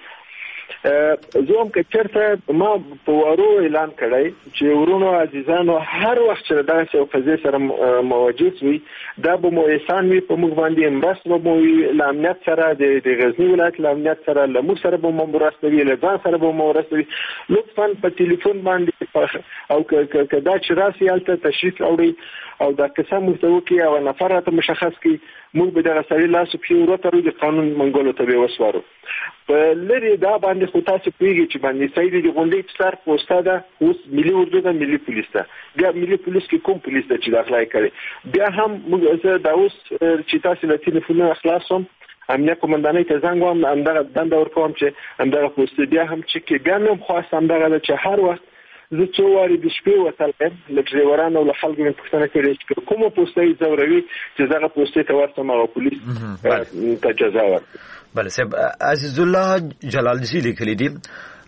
Speaker 4: زه هم که چېرته ما په وارو اعلان کړی چې ورونو عزیزانو هر وخت چې دغسې یو قضیې سره مواجه شوي دا به مو احسان وي په موږ باندې مرسته به مو وي له امنیت سره د غزني ولایت له امنیت سره له موږ سره به مو مرسته وي له ځان سره به مو مرسته وي. لطفا په تلیفون باندې او که دا چې راسي هلته تشریف راوړئ او دا قصه موږ ته وکړي او نفر راته مشخص کړي موږ به دغه سړي لاس پښې وروتړو د قانون منګولو ته به وسپارو. په لرې دا باندې خو تاسو پوهېږئ چې باندې سړي د غونډۍ په سر پوسته ده اوس ملي اردو ده ملي پولیس ده بیا ملي پولیس کې کوم پولیس ده چې داخله یې کړی بیا هم موږ زه دا اوس چې تاسو له تلیفونه خلاص شم امنیه قومندانۍ ته زنګ وهم همدغه دنده ورکوم چې همدغه پوسته بیا هم چې کې بیا مې هم خواست همدغه ده چې هر وخت زه څو وارې د شپې وتلم له ډریورانو او له خلکو مې پوښتنه کړې چې کومه پوسته یې ځوروي چې دغه پوستې ته ورسم هغه پولیس ته جزا ورکړي.
Speaker 3: بله صاحب عزیز الله جلالزی لیکلی دي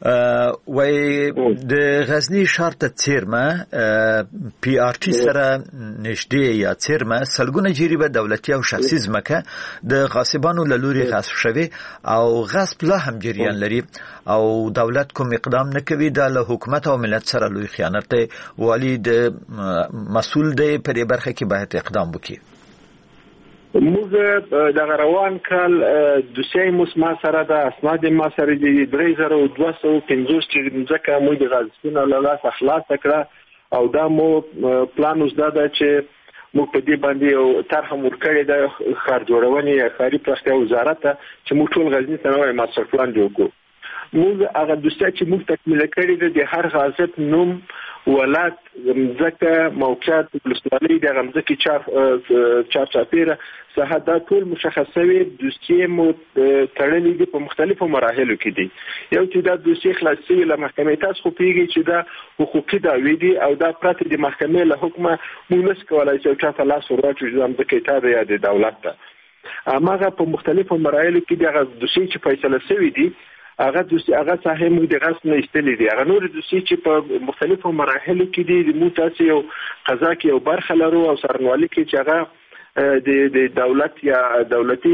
Speaker 3: وای د غزنی ښار ته څیرمه پی آر ټي سره نږدې یا څیرمه سلګونه جریبه دولتي او شخصي ځمکه د غاصبانو له لوري غصب شوی او غصب لا هم جریان لري او دولت کوم اقدام نه کوي د له حکومت او ملت سره لوی خیانت دی. والی د مسؤل دی په دې برخه کې باید اقدام وکړي.
Speaker 4: موږ د روان کال دوسیه مسما سره د اسناد ما سره د 3250 چې ځکه موږ د غاصبینو له لاس خلاص کړه او دا مو پلان اوس دا ده چې موږ په دې باندې یو طرح ورکړی د ښار جوړونې ښاري پراختیا وزارت ته چې موږ ټول غزني ته نوی ماسټر پلان جوړ کړو. موږ هغه دوسیه چې موږ تکمیل کړی ده د هر غاصب نوم ولات ځکه موقعیت ولسوالۍ د غمزکې چارچاپیره ساحه دا ټول مشخص شوی دوسیه مو تړلې دي په مختلفو مراحلو کې دي. یو چې دا دوسیه خلاص شوی له محکمې تاسو خو پیږي چې دا حقوقي دعوی دي او دا پرته د محکمې له حکمه موږ نس کولای چې چاته لاس ورواچو چې غمزکې ته یا د دولت ته هغه په مختلفو مراحلو کې دغه دوسیه چې فیصله شوی دي هغه صحیح موږ د غصب نه ایستلې دي. هغه نور دوسیې چې په مختلفو مراحلو کې دي موږ تاسو یو قضا کې یو برخه لرو او څارنوالي کې چې هغه د دولت یا دولتي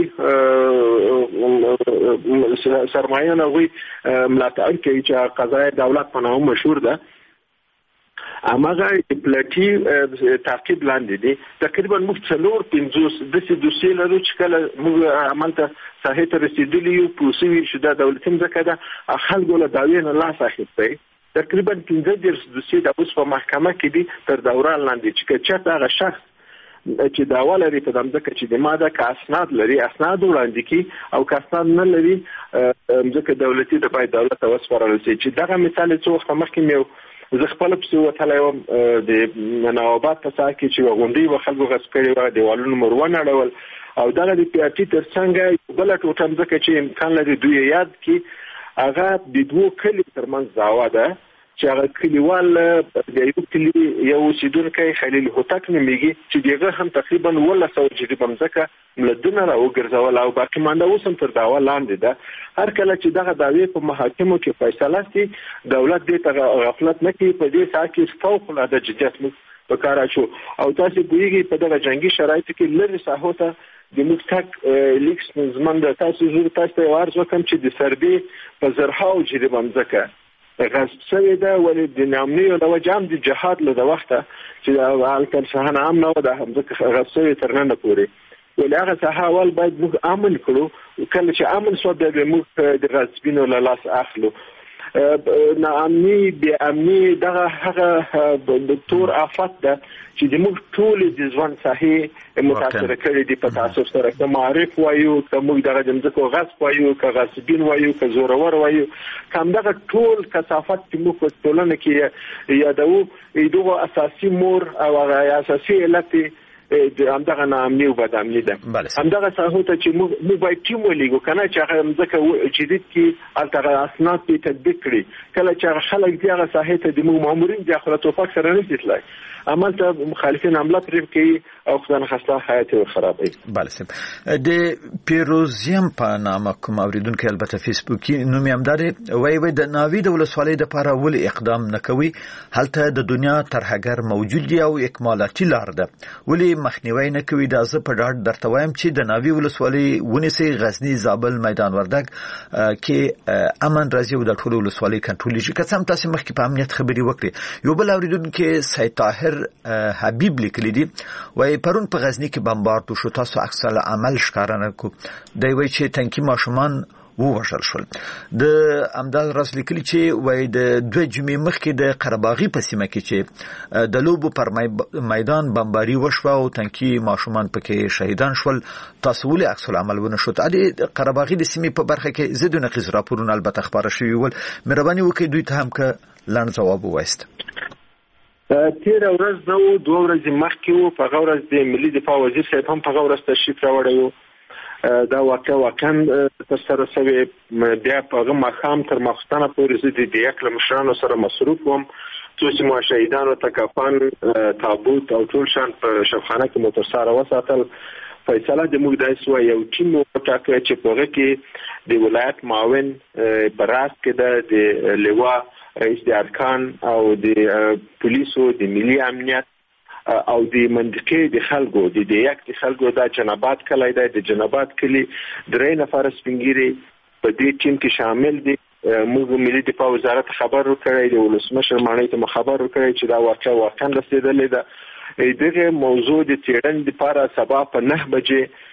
Speaker 4: سرمایه نه وي ملاتړ کوي چې قضا دولت په نامه مشهور ده. اماغه پلاټي تعقیب لاندې دي تقریبا موږ 450 د دوسیې لرو چې کله موږ عملته صحیح ته رسیدلی یو پوسوي چې دا دولتي ځکه دا خلکو له داوی نه لاس اخیستی تقریبا 15 دوسیې د اوس په محکمه کې دي تر دوران لاندې چې چاته هغه شخص چې داوا لري په دمځکه چې د ماده کا اسناد لري اسناد وړاندې کی او کا اسناد نه لري ځکه دولتي د باید دولت وسپارل شي. چې دغه مثال څو وخت مخکې مې زه خپل په وتلای وم د نوابات په ساحه کې چې غونډې و خلکو غصب کړي و دیوالونو مرونه اړول او دغه د پی آر ټي ترڅنګ بل ټوټه ځکه چې امکان لري دوی یاد کی هغه د دوه کلی ترمنځ داوا ده چې هغه کلیوال د یو کلی یو اوسیدونکی خلیل هوتک نومیږي چې دغه هم تقریبا 100 جریبه ځکه ملدونه را وګرځول او باقي مانده اوس هم تر داوا لاندې ده. هر کله چې دغه داوی په محاکمو کې فیصله شي دولت دې ته غفلت نه کوي په دې ساحه کې فوق العاده جديت په کار اچو او تاسو ګویږي په دغه جنگي شرایطو کې لږ ساحو ته د مکتک لیکس زمند تاسو زور تاسو ورځ وکم چې د سربي په زرهاو جریبه ځکه غصب شوی ده ولې د نامني او د وجام د جهاد له وخته چې هلکن شهان عام نه ده هم ځکه غصب شوی تر نن پورې ولې هغه ساحه اول باید موږ امن کړو کله چې امن شو د موږ د غصبینو له لاس اخلو. ناامني بې امني دغه هغه د تور آفت ده چې د موږ ټول د ځوان ساحې متاثر کړي دي په تاسو سره که معرف وایو که موږ دغه د مځکو غصب وایو که غصبین وایو که زورور وایو کوم دغه ټول کثافت چې موږ په ټولنه کې یادوو دغه اساسي مور او اساسي علت همدغه ناامني او بدامني ده همدغه ساحو ته چې موږ باید ټیم ولګو کنه چې هغه مځکه جدید کې الته اسناد په تطبیق کړي کله چې خلک دغه ساحه ته د مامورین د خپل توفاق سره نه تلای عمل ته مخالفین حمله پرې کوي او خدای خاصه حیات خرابوي.
Speaker 3: بله سم د پیروزیم په نامه کوم اوریدونکو البته فیسبوکي نوم یې همدار وای د ناوی د ولسوالۍ د لپاره ول اقدام نکوي هلته د دنیا ترهګر موجود دی او اکمالاتي لار ده ولی مخنیوي نکوي د ز په ډاډ درته وایم چې د ناوی ولسوالۍ ونیسي غزنی زابل میدان وردګ کې امن راځي او د ټولو ولسوالۍ کنټرول شي که څنګه تاسو مخکې په امنیت خبري وکړي یو بل اوریدونکو سید طاهر حبیب لیکلی دی وای پرون په غزنی کې بمبارد شو تاسو عکس العمل ښکارانه کو دی وای چې تنکی ماشومان ووژل شول د امداد راس لیکلی چې وای د دوه جمعې مخکې د قرباغي په سیمه کې چې د لوبو پر میدان بمباری وشو او تنکی ماشومان پکې شهیدان شول تاسو ولې عکس العمل ونه شو د قرباغي د سیمې په برخه کې زیاتونه نقیض راپورونه البته خبره شوی ول مهرباني وکړئ دوی ته هم که لړ جواب وایست.
Speaker 4: تیر ورځ نو 2 ورځې مخکې وو په غوړز د ملي دفاع وزیر صاحب هم په غوړز تشریف راوړی وو دا واقعا تر سره سوي بیا په مخام تر مخستانه پورې د دې اکل مشرانو سره مصروف وم چې مو شهیدانو تکفن تابوت او ټول شان په شفخانه کې موټر سره وساتل فیصله د موږ دای سو یو ټیم وټاکه چې په هغه کې د ولایت معاون براس کې د لوا رئیس د ارکان او د پولیسو د ملي امنیت او د منطقې د خلکو د یک د خلکو د جنابات کلی د جنابات کلی درې نفر سپینګيري په دې ټیم کې شامل دي موږ ملي دفاع وزارت خبر ورکړی د ولسمشر مانای ته خبر ورکړی چې دا واقعا رسیدلې ده دغه موضوع د تیرن لپاره سبا په 9 بجې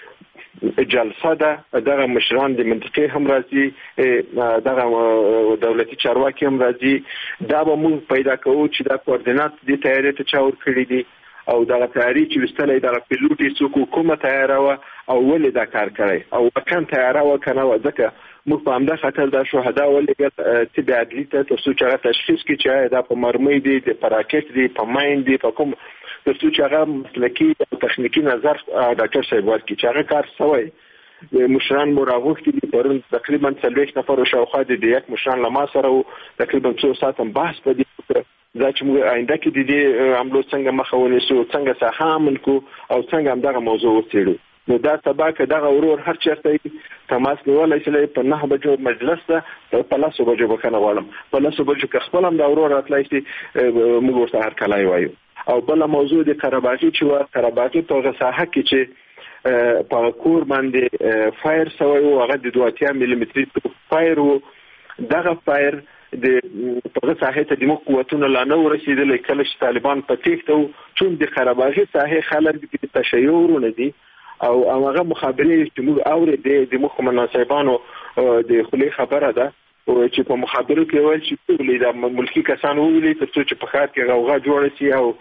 Speaker 4: جلسه ده دغه مشران د منطقې هم راځي دغه دولتي چارواکي هم راځي دا به موږ پیدا کوو چې دا کوردینات د تیاری ته چاور کړی دي او دغه تیاری چې وستلې د پیلوټي څوک کومه تیاروه او ولې دا کار کوي او وکړ تیاروه کنه ځکه موږ په همدا خاطر دا شهدا ولګل چې د عدلی ته تاسو چې تشخیص کې چې دا په مرمۍ دي د پراکټ دي په ماین دي په کوم تاسو چې هغه مسلکی او تخنیکی نظر ډاکټر صاحب ورکړي چې هغه کار سوی مشران مراغوختي دي پرون تقریبا 30 نفر او شاوخوا د یک مشران لما سره تقریبا 2 ساعت بحث په دې دا چې موږ آینده کې د دې عملو څنګه مخاونې سو څنګه ساحامل کو او څنګه هم دغه موضوع وڅېړو نو دا سبا کې دغه ورور هر چیرته تماس نیولای شي په 9 بجو مجلس ته په 10 بجو بکنه والم په 10 بجو کې خپل هم دا ورور راتلای شي موږ ورته هر کله وایو او بل موضوع د قرباغي چې و قرباغي په غساحه کې چې په کور باندې فایر سوی او هغه د 2 ملي متر فایر و دغه فایر د په ساحه ته د قوتونو لا نو رسیدل کله چې طالبان په تیښتو چون د قرباغي ساحه خلک د تشیعور نه دي او هغه مخابرې چې موږ اورې د مخ مناسبانو د خلی خبره ده او چې په مخابرو کې ویل چې ټول د ملکی کسان ویلي ترڅو چې په خاط کې غوغا جوړ شي او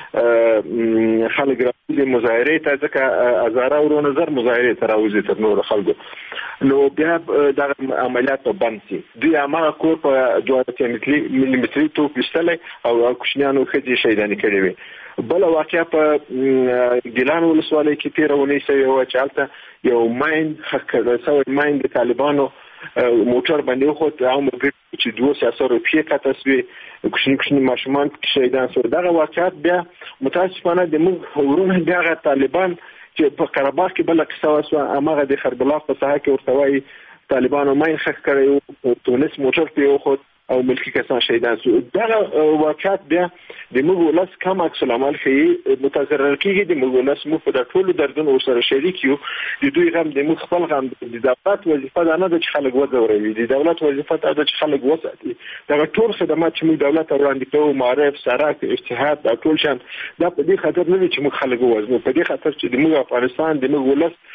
Speaker 4: خلک راځي مظاهره ته ځکه هزاره ورو نظر مظاهره ته راوځي تر نور خلکو نو بیا د عملیات بند شي دوی هغه کور په 2 ملي متر توپ وشتلې او کوشنیانو خځې شهیدانې کړې وي بل واقعیا په ګیلان ولسوالۍ کې 13 ونې سوي او چالتہ یو ماین حق سوي ماین د طالبانو موټر باندې خو عام ګټ چې 200 روپیه کا تسوي کوشنی ماشومان شهیدان شو دغه واقعیت بیا متاسفانه د موږ ورونه دغه طالبان چې په قرباغ کې بل قصه وسو امغه د خربلا په ساحه کې ورتوي طالبانو ماین حق کړی او تونس موټر په خو او ملکی کسان شهیدان شو دغه واقعیت بیا د موږ ولس کم عکس العمل کوي متضرر کیږي د موږ ولس مو په ټولو دردونو سره شریک یو د دوی غم د موږ خپل غم د دولت وظیفه ده نه چې خلک وځوروي د دولت وظیفه ده چې خلک وساتي دا ټول خدمات چې موږ دولت وړاندې کوو معرف سرک اجتهاد دا ټول شان دا په دې خاطر نه چې موږ خلک وځو په دې خاطر چې د موږ افغانستان د موږ ولس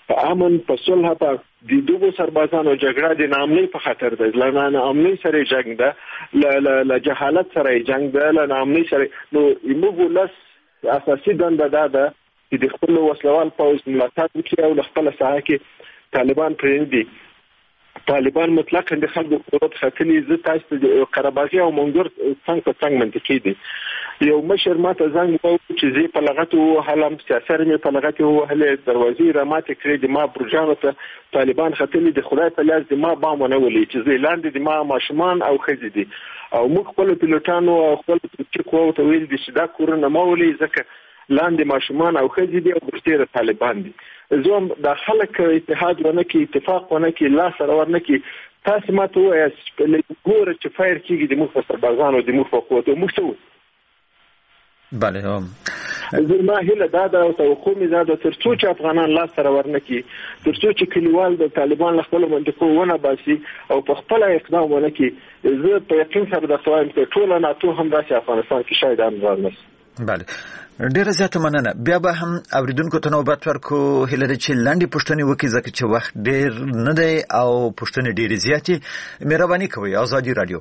Speaker 4: په امن په صلح په د دوه سربازانو جګړه د نامنۍ په خاطر ده، لنه نامنۍ سره جنگ ده، ل جهالت سره جنگ ده، ل نامنۍ سره. نو موږ ولس اساسي دنده ده چې د خپل وسلوال پوځ ملاتړ وکړي او خپل ساحه کې طالبان پرېږدي. طالبان مطلقاً د خلکو قدرت خطلي زه تاسو د قرهباغي او منګور څنګه په څنګه منطقي دي. یو مشر ماته زنګ وکړ چې زه په لغت وهلم، سیاست مې په لغت وهلې، دروازې را ماته کړې، د ما برجانو ته طالبان خطلي د خدای په لاس د ما بام نه ولې چې زه لاندې د ما ماشومان او خځې دي او موږ خپل پیلوټانو او خپل ټکو ته ویل دي چې دا کورونه ما ولې ځکه لاندې ماشومان او خځې دي او برتيره طالبان دي. زوم د خلک اتحاد ونه کې اتفاق ونه کې لا سره ورنه کې تاسو ماته وایي چې ګوره چې فایر کېږي د مخ سربازانو د مخ قوت او مخ
Speaker 3: بله
Speaker 4: زما هیله دا ده او توقع مې دا ده تر څو چې افغانان لا سره ورنه کې، تر څو چې کلیوال د طالبان له خپل منطقو ونه باسي او په خپل اقدام ونه کې، زه په یقین سره د خوایم چې ټول ناتو هم داسې افغانستان کې شاید انځور نشي.
Speaker 3: بله ډیره زیاته مننه. بیا به هم اوریدونکو ته نوبت ورکو هیله ده چې لاندې پوښتنې وکړي ځکه چې وخت ډیر نه دی او پوښتنې ډیرې زیاتې. مهرباني کوئ. آزادي رادیو.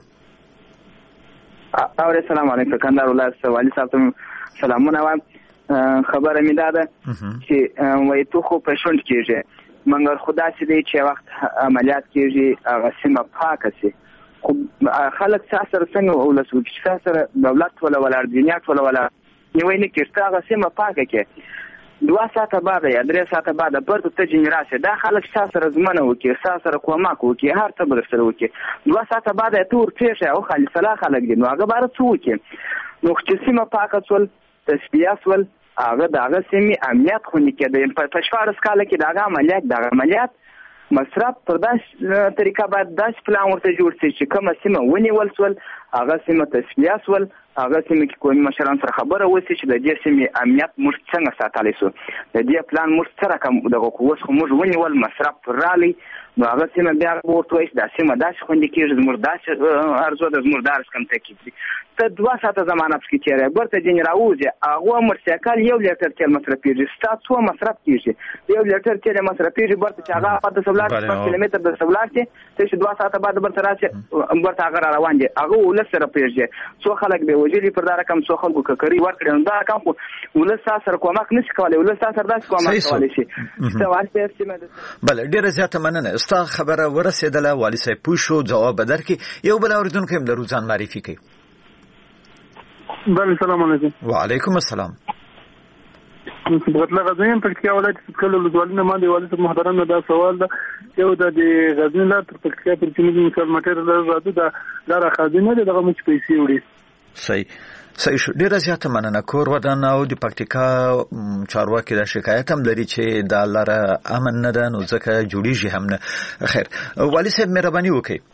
Speaker 8: السلام علیکم. کندهار ولایت والي صاحب ته سلامونه وایم. خبره مې ده چې وای تو خو په شونډ کېږي مګر خدا سي دی چې وخت عملیات کېږي هغه سیمه پاکه سي، خو خلک سره څنګه ولسو چې سره دولت ولا اردنیات ولا نیوي نه کېسته هغه سیمه پاکه کې 2 ساعته بعد یا 3 ساعته بعد پرته ته جنراسه دا خلک سره زمنه وکي سره کومک وکي هر څه بر سره وکي 2 ساعته بعد تور تیشه او خالي صلاح خلک دي نو هغه بار څه وکي نو چې سیمه پاکه ټول تسبیح ول هغه دغه سیمه امنیت خو نه کېده په شوارس کال کې دغه عملیات مصرف پر داس طریقه باید داس پلان ورته جوړ شي چې کومه سیمه ونیول سول هغه سیمه تسبیح ول هغه سیمه کې کومي مشران سره خبره وسی چې د دې سیمه امنیت موږ څنګه ساتلی سو د دې پلان موږ سره کوم دغه قوت خو موږ ونیول مصرف پر رالي نو هغه سیمه بیا ورته وایي د سیمه داس خوندې کېږي زموږ داس ارزو د زموږ دارس کم ته کېږي ته 2 ساعته زمانه پکې تیرې برته جنراوزه هغه مرسیکل 1 لیټر تیل مصرف کېږي ستاسو مصرف کېږي 1 لیټر تیل مصرف کېږي برته چې هغه په 10 کیلومتر د سولارتي ته چې 2 ساعته بعد برته راشي برته هغه روان دي هغه ولس سره پیږي څو خلک به وجري پر دا رقم څو خلکو ککري ورکړي دا رقم خو ولس سره کومک نشي کولای ولس سره داس کومک کولای شي ستوارته سیمه
Speaker 3: بل ډیره زیاته مننه استاد خبره ورسېدله والي صاحب پوښو جواب درکې یو بل اوریدونکو هم درو ځان معرفي کوي.
Speaker 6: بله السلام علیکم.
Speaker 3: وعلیکم السلام.
Speaker 6: بغتله غزنین پکتیا ولایت کله لزوالینه ما دی والي صاحب محترم دا سوال ده یو د غزنین لار تر پکتیا پر چینی مثال ماټر راځي دا لار خازینه دغه مچ پیسې وړي.
Speaker 3: صحیح شو. ډیره زیاته مننه. کور ودان او د پکتیکا چارواکي دا شکایت هم لري چې دا لار امن نه ده نو ځکه جوړیږي هم نه. خیر والي صاحب مهرباني وکړئ.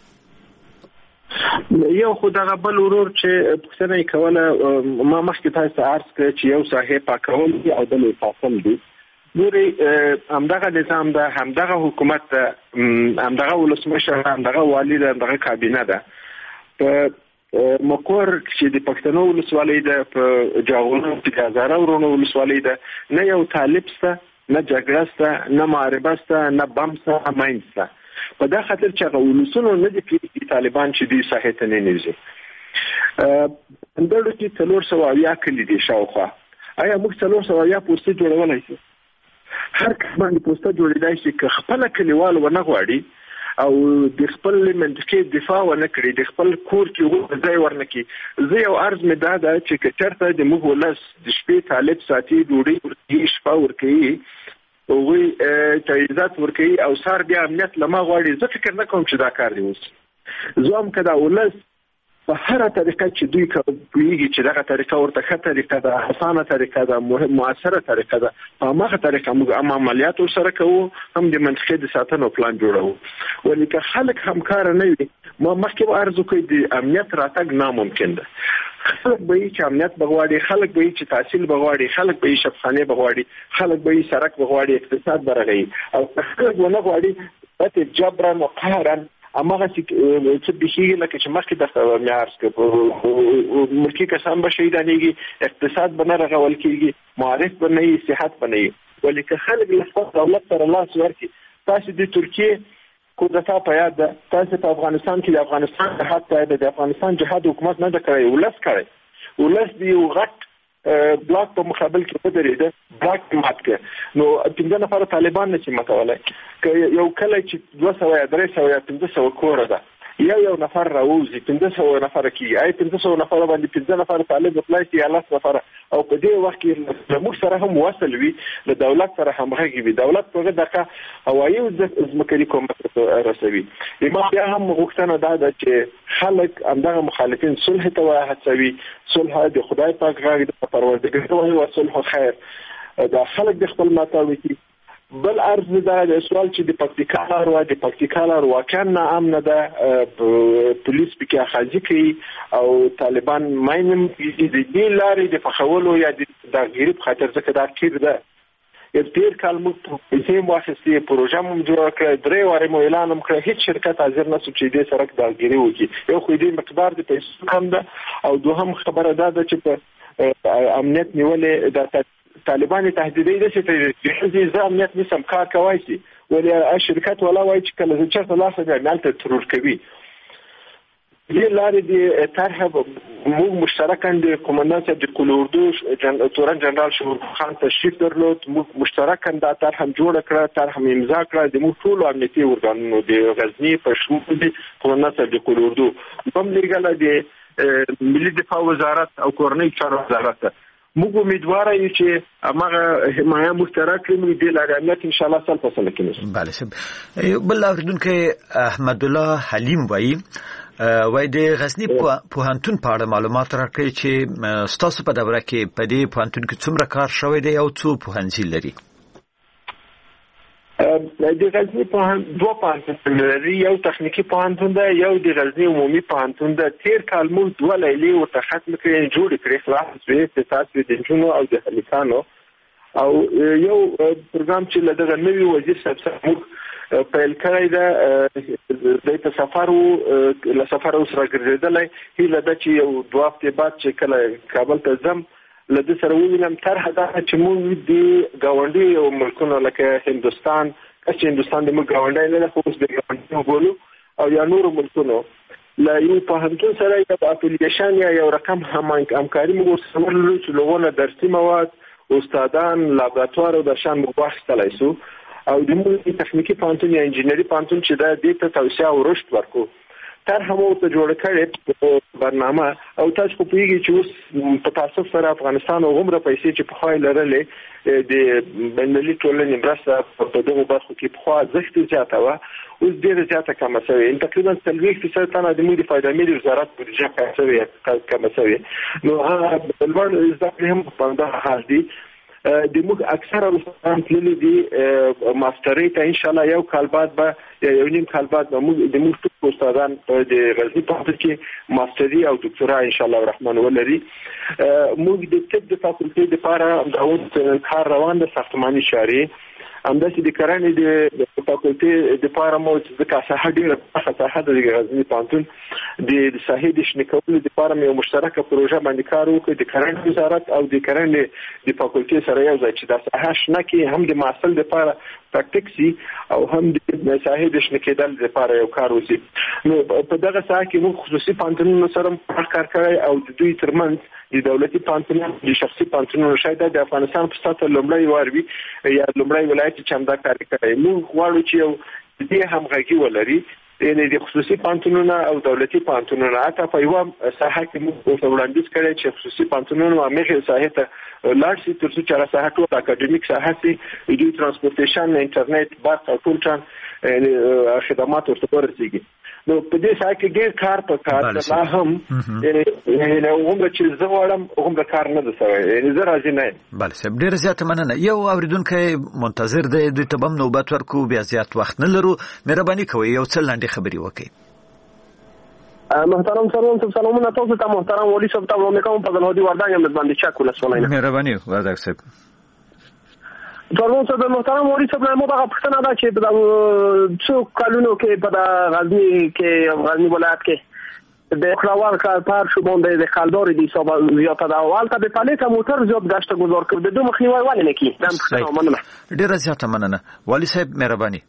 Speaker 4: یو خو دغه بل ورور چې پښتنه کوله ما مخکې تاسو عرض کړ چې یو صاحب پاکول دي او بل فاصل دي نوري همدغه نظام ده همدغه حکومت ده همدغه ولسمشر همدغه والی ده همدغه کابینه ده په مکور چې د پښتنو ولسوالۍ ده په جاغونو په هزاره ورونو ولسوالۍ ده نه یو طالب سته نه جګړه سته نه معاربه سته نه بم سته ماین سته په دا خاطر چې هغه ولسونو نه دي کې طالبان چې دي صحیح ته نه نيږي اندړو کې 300 کلی دي شاوخوا آیا موږ 300 پوسټ جوړولای شو هر کله باندې پوسټ جوړیدای شي که خپل کلیوال ونه غواړي او د خپل منطقې دفاع ونه کړي د خپل کور کې ځای ورنکړي زه یو عرض مې دا ده چې کچرته د موږ ولس د شپې طالب ساتي ډوډۍ ورکړي شپه ورکړي وی تاییدات ورکړي او سار بیا امنیت لما غواړي زه فکر نه کوم چې دا کار دی اوس زوم کدا ولس په هر طریقه چې دوی کوي چې دغه طریقه ورته ښه طریقه ده اسانه طریقه ده موثره طریقه ده په هغه طریقه موږ عملیات سره کوو هم د منطقې د ساتنې پلان جوړو ولیکه خلک همکار نه وي ما مخکې ارزو کوي د امنیت راتګ ناممکن ده خلک به چې امنیت بغواړي خلک به چې تحصیل بغواړي خلک به شفاخانه بغواړي خلک به سړک بغواړي اقتصاد برغي او خلک ونه غواړي ته جبران او قهرن امغه چې بشي لکه چې مخکې د معیار کې ملکی کسان به شهیدانېږي، اقتصاد به نه رغول کېږي، معارف به نه وي، صحت به نه وي. ولې که خلک له خپل دولت سره لاس ورکړي، تاسو د ترکیې کودتا په یاد ده، تاسو په افغانستان کې د افغانستان جهاد ته د افغانستان جهاد حکومت نه ده کړی، ولس کړی، ولس دی یو غټ بلاک په مقابل کې ودرېده، بلاک مات کړ. نو 15 نفر طالبان نشي ماتولای. که یو کله چې 200 یا 300 یا 500 کور ده، یو نفر راوځي 500 نفر کې، آی 500 نفر باندې 15 نفر طالب اطلاع یا 10 نفر، او په دې وخت کې موږ سره هم وصل وي، له دولت سره همغږي وي، دولت په دغه هوایي ځمکري کومت رسوي. ما بیا هم غوښتنه ده چې خلک همدغه مخالفین صلح ته هڅوي. صلح د خدای پاک غږ د پروردګار او صلح خیر، دا خلک د خپل ماتاوي کی. بل عرض ده د سوال چې د پکتیکا لار واقعا ناامنه ده، پولیس پکې اخاذي کوي او طالبان ماینم د دې لارې د فخولو یا د غریب خاطر ځکه دا کېر ده. تیر کال موږ پیسې واخیستې، پروژه مو جوړه کړه، 3 واره مو اعلان هم کړ، هیڅ شرکت حاضر نه شو چې دې سړک داګیري وکړي. یو خو دې مقدار د پیسو کم ده، او دوهم خبره ده چې په امنیت نیولې د طالبان تهدیدي دي چې زه امنیت نسم کار کوي شي، ولې شرکت ولا وایي چې کله چې چرته لاسه دی مالته ترور کوي. دې لارې د طرح موږ مشترکاً د قومندان صاحب د کلوردو تورن جنرال شهور خان تشریف درلود، موږ مشترکاً دا طرح هم جوړ کړه، طرح هم امضا کړه د موږ ټول امنیتي ارګانونو د غزنی په شمول د قومندان صاحب د کلوردو هم لګاله د ملي دفاع وزارت او کورنۍ چارو وزارت. موږ امیدوار یو چې هغه حمایه مشترک کړي د لارامت ان شاء الله 100% کېږي.
Speaker 3: بله سب بل اوریدونکو احمد الله حلیم وای د غزنی پوهنتون په اړه معلومات راکړي چې ستاسو په دوره کې په دې پوهنتون کې څومره کار شوی دی او څو پوهنځي لري؟
Speaker 4: د غزنی پوهنتون 2 پوهنتون لري، یو تخنیکی پوهنتون ده، یو د غزنی عمومي پوهنتون ده. تیر کال موږ 2 لیلې ورته ختم کړې، جوړ کړې، خلاص شوې د تاسو د جنونو او د هلیکانو، او یو پروګرام چې لدغه نوی وزیر صاحب موږ پیل کړی ده، د سفر له سفر سره ګرځیدلای، هیله ده چې یو 2 هفته بعد چې کله کابل ته ځم له دې سره وینم طرح ده چې موږ د گاونډي او ملکونو لکه هندستان، چې هندستان د موږ گاونډي نه خو اوس د گاونډي بولو، او یا نور ملکونو لا یو پوهنتون سره یو اپلیکیشن یا یو رقم همکاري موږ سره لرو چې لغونه درسي مواد، استادان، لابراتوار او د شان مباحث شو، او د موږ تخنیکی پوهنتون یا انجینری پوهنتون چې دا د ته توسعه او رشد ورکو تر همو ته جوړ کړي برنامه. او تاسو په پیږي چې اوس په تاسو سره افغانستان او عمره پیسې چې په خای لرلې د بینالمللي ټولنې مرسته په دغه برخو کې په خوا زښت زیاته و، اوس ډیره زیاته کم شوی، تقریبا 30% تنه د موږ د فایده وزارت بودجه کم شوی. نو هغه بلور زده هم په دغه حال دي. د موږ اکثره استادان تللي دي ماسترۍ ته، ان شاء الله یو کال بعد به یو نیم کال بعد به موږ د موږ ټول استادان د غزنی پوهنتون کې ماستري او دکتورا ان شاء الله الرحمن ولري. موږ د طب د فاکولټي لپاره د اوس کار روان د ساختماني شاري، همداسې د کرنې د فاکولټي لپاره مو د کاسه ډیره ساحه د غزنی پوهنتون د ساحې د شنه کولو لپاره یو مشترکه پروژه باندې کار وکړ د کرنې وزارت او د کرنې د فاکولټي سره یو ځای چې د ساحه شنه کې هم د محصل لپاره پراکټیکسي او هم د ساحې د شنه کېدل لپاره یو کار وسی. نو په دغه ساحه کې موږ خصوصي پوهنتونونو سره کار کوي او د دوی ترمنځ د دولتي پوهنتونونو د شخصي پوهنتونونو شاید د افغانستان په سطح لومړی واروي یا لومړی ولایت چې همدا کار کوي. موږ غواړو چې یو دې همغږي ولري، یعنی د خصوصي پوهنتونونو او دولتي پوهنتونونو اته په یو ساحه کې موږ وړاندیز کړی چې خصوصي پوهنتونونو هغه ساحه ته لاړ شي تر څو چې هغه ساحه ټول اکاډمیک ساحه سي، د ترانسپورټیشن، انټرنیټ، برق او ټول خدمات ورته ورسیږي. نو په دې ساحه کې ډېر کار په کار لا هم یعنی عمر چې زه وړم عمر کار نه ده سوی، یعنی زه راځي نه.
Speaker 3: بله صاحب ډېر زیات مننه. یو اوریدونکی منتظر دی، دوی ته به هم نوبت ورکو، بیا زیات وخت نه لرو، مهرباني کوئ یو څه لنډې خبرې وکړئ.
Speaker 9: محترم سلامونه تاسو ته محترم ولی صاحب ته ومنم فضل هادی وردان یم باندې چک ولسوالۍ.
Speaker 3: مهرباني وردان صاحب.
Speaker 9: تورمون صاحب محترم ولی صاحب ما دغه پښتنه ده چې په څو کلونو کې په غزنی کې غزنی ولایت کې د خلاوار کار شو باندې د خلدار دي حساب زیاته ده او البته په پالیټ موټر زیات گشت گذار کړ د دوه مخنیوي ولې نه کی دا مننه
Speaker 3: ډیره زیاته مننه والی صاحب مهرباني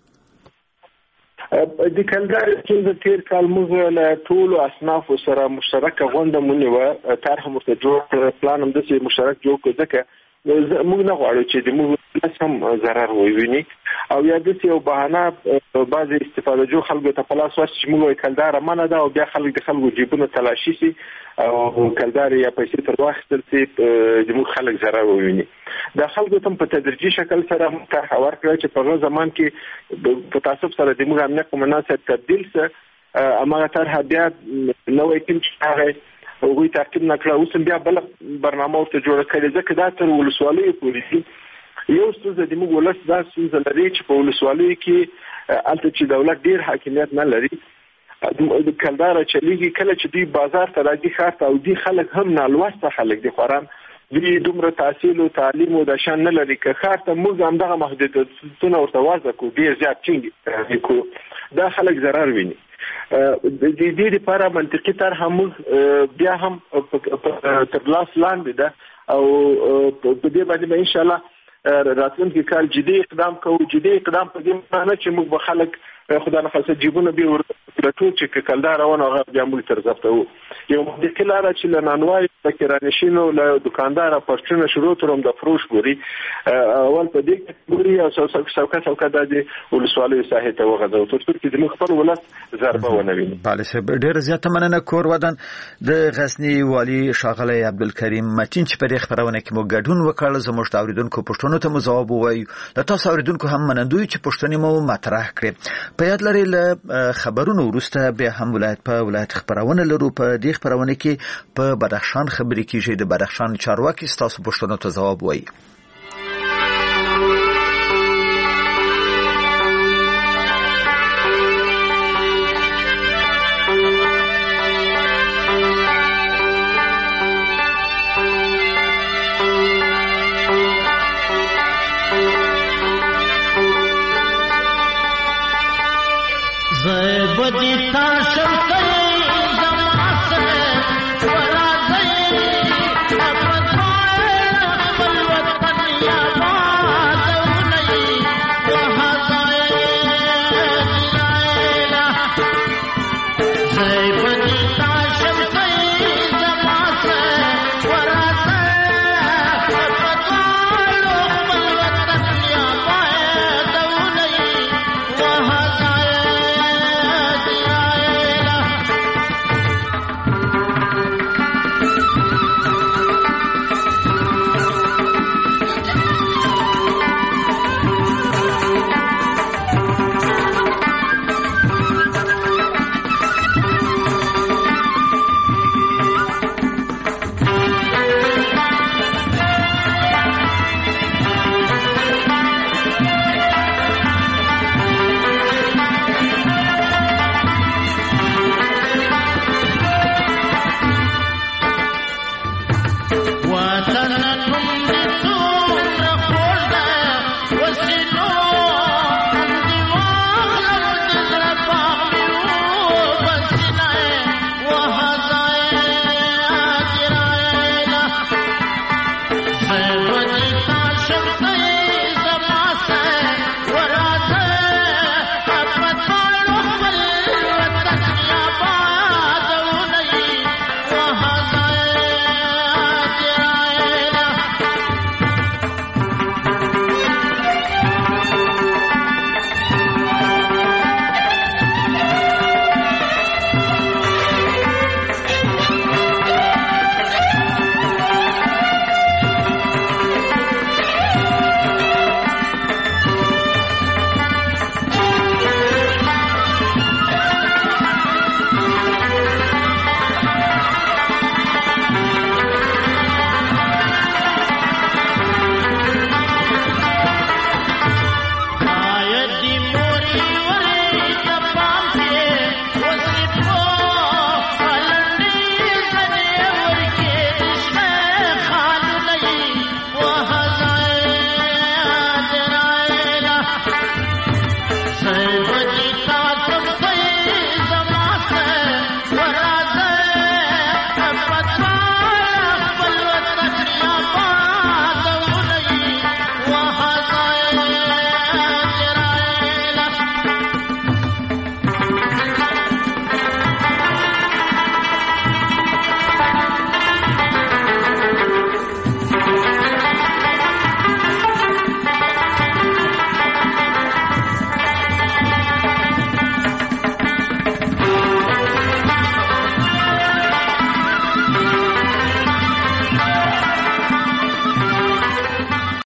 Speaker 4: د کلدار چې د تیر کال موږ له ټولو اصناف سره مشترک غونډه مونږ و طرح مرته جوړ پلان هم د مشترک جوړ کړ ځکه موږ نه غواړو چې د موږ هم ضرر وویني او یا د یو بهانه بعضی استفاده جو خلکو ته پلاس واش چې موږ کلدار منه ده او بیا خلک د خلکو جیبونه تلاشي سي او کلدار یا پیسې تر واخیستل سي د موږ خلک ضرر وویني د خلکو ته په تدریجي شکل سره طرح ورکړل چې په ځمان کې په تاسو سره د موږ امنیت په مناسب تبديل سره امغه طرح بیا نوې ټیم چې هغه وګړي تعقیب نکړه اوس بیا بل برنامه ورته جوړ کړي ځکه دا تر ولسوالۍ پورې یو څه د موږ ولس دا څه لري چې په ولسوالۍ کې الته چې دولت ډیر حاکمیت نه لري د کلدار چلیږي کله چې دی بازار ته راځي خاص او دی خلک هم نالوسته خلک دي خوران دوی دومره تحصیل او تعلیم او د شان نه لري که خاص ته موږ هم دغه محدودیتونه ورته وځو کو ډیر زیات ټینګ کو دا خلک ضرر ویني د دې لپاره منطقي طرح هم بیا هم تر لاس لاندې ده او په دې باندې ان شاء الله راتلونکي کال جدي اقدام کوو جدي اقدام په دې معنی چې موږ به خلک خدای نه خاصه جیبونه به ورته چې کلدار روانه هغه بیا موږ تر ضبطو یو منطقي لار چې لنانوای فکرانشینو له دکاندار پرچونه شروع ترم د فروش ګوري اول په دې ګوري او څوکه د ولسوالۍ ساحه ته وغځو تر څو چې د خپل ولس ضربه ونوي
Speaker 3: bale سه ډیر زیاته مننه کور ودان د غزنی والی شاغله عبدالکریم متین چې په خبرونه کې مو ګډون وکړ زموږ اوریدونکو پښتون ته مجواب وایي د تاسو اوریدونکو هم منندوی چې پښتني مو مطرح کړي په یاد لري له خبرونو وروسته به هم ولایت خبرونه لرو په دې خبرونه کې په بدخشان خبرې کیږي د بدخشان چارواکي تاسو پښتنو ته جواب وایي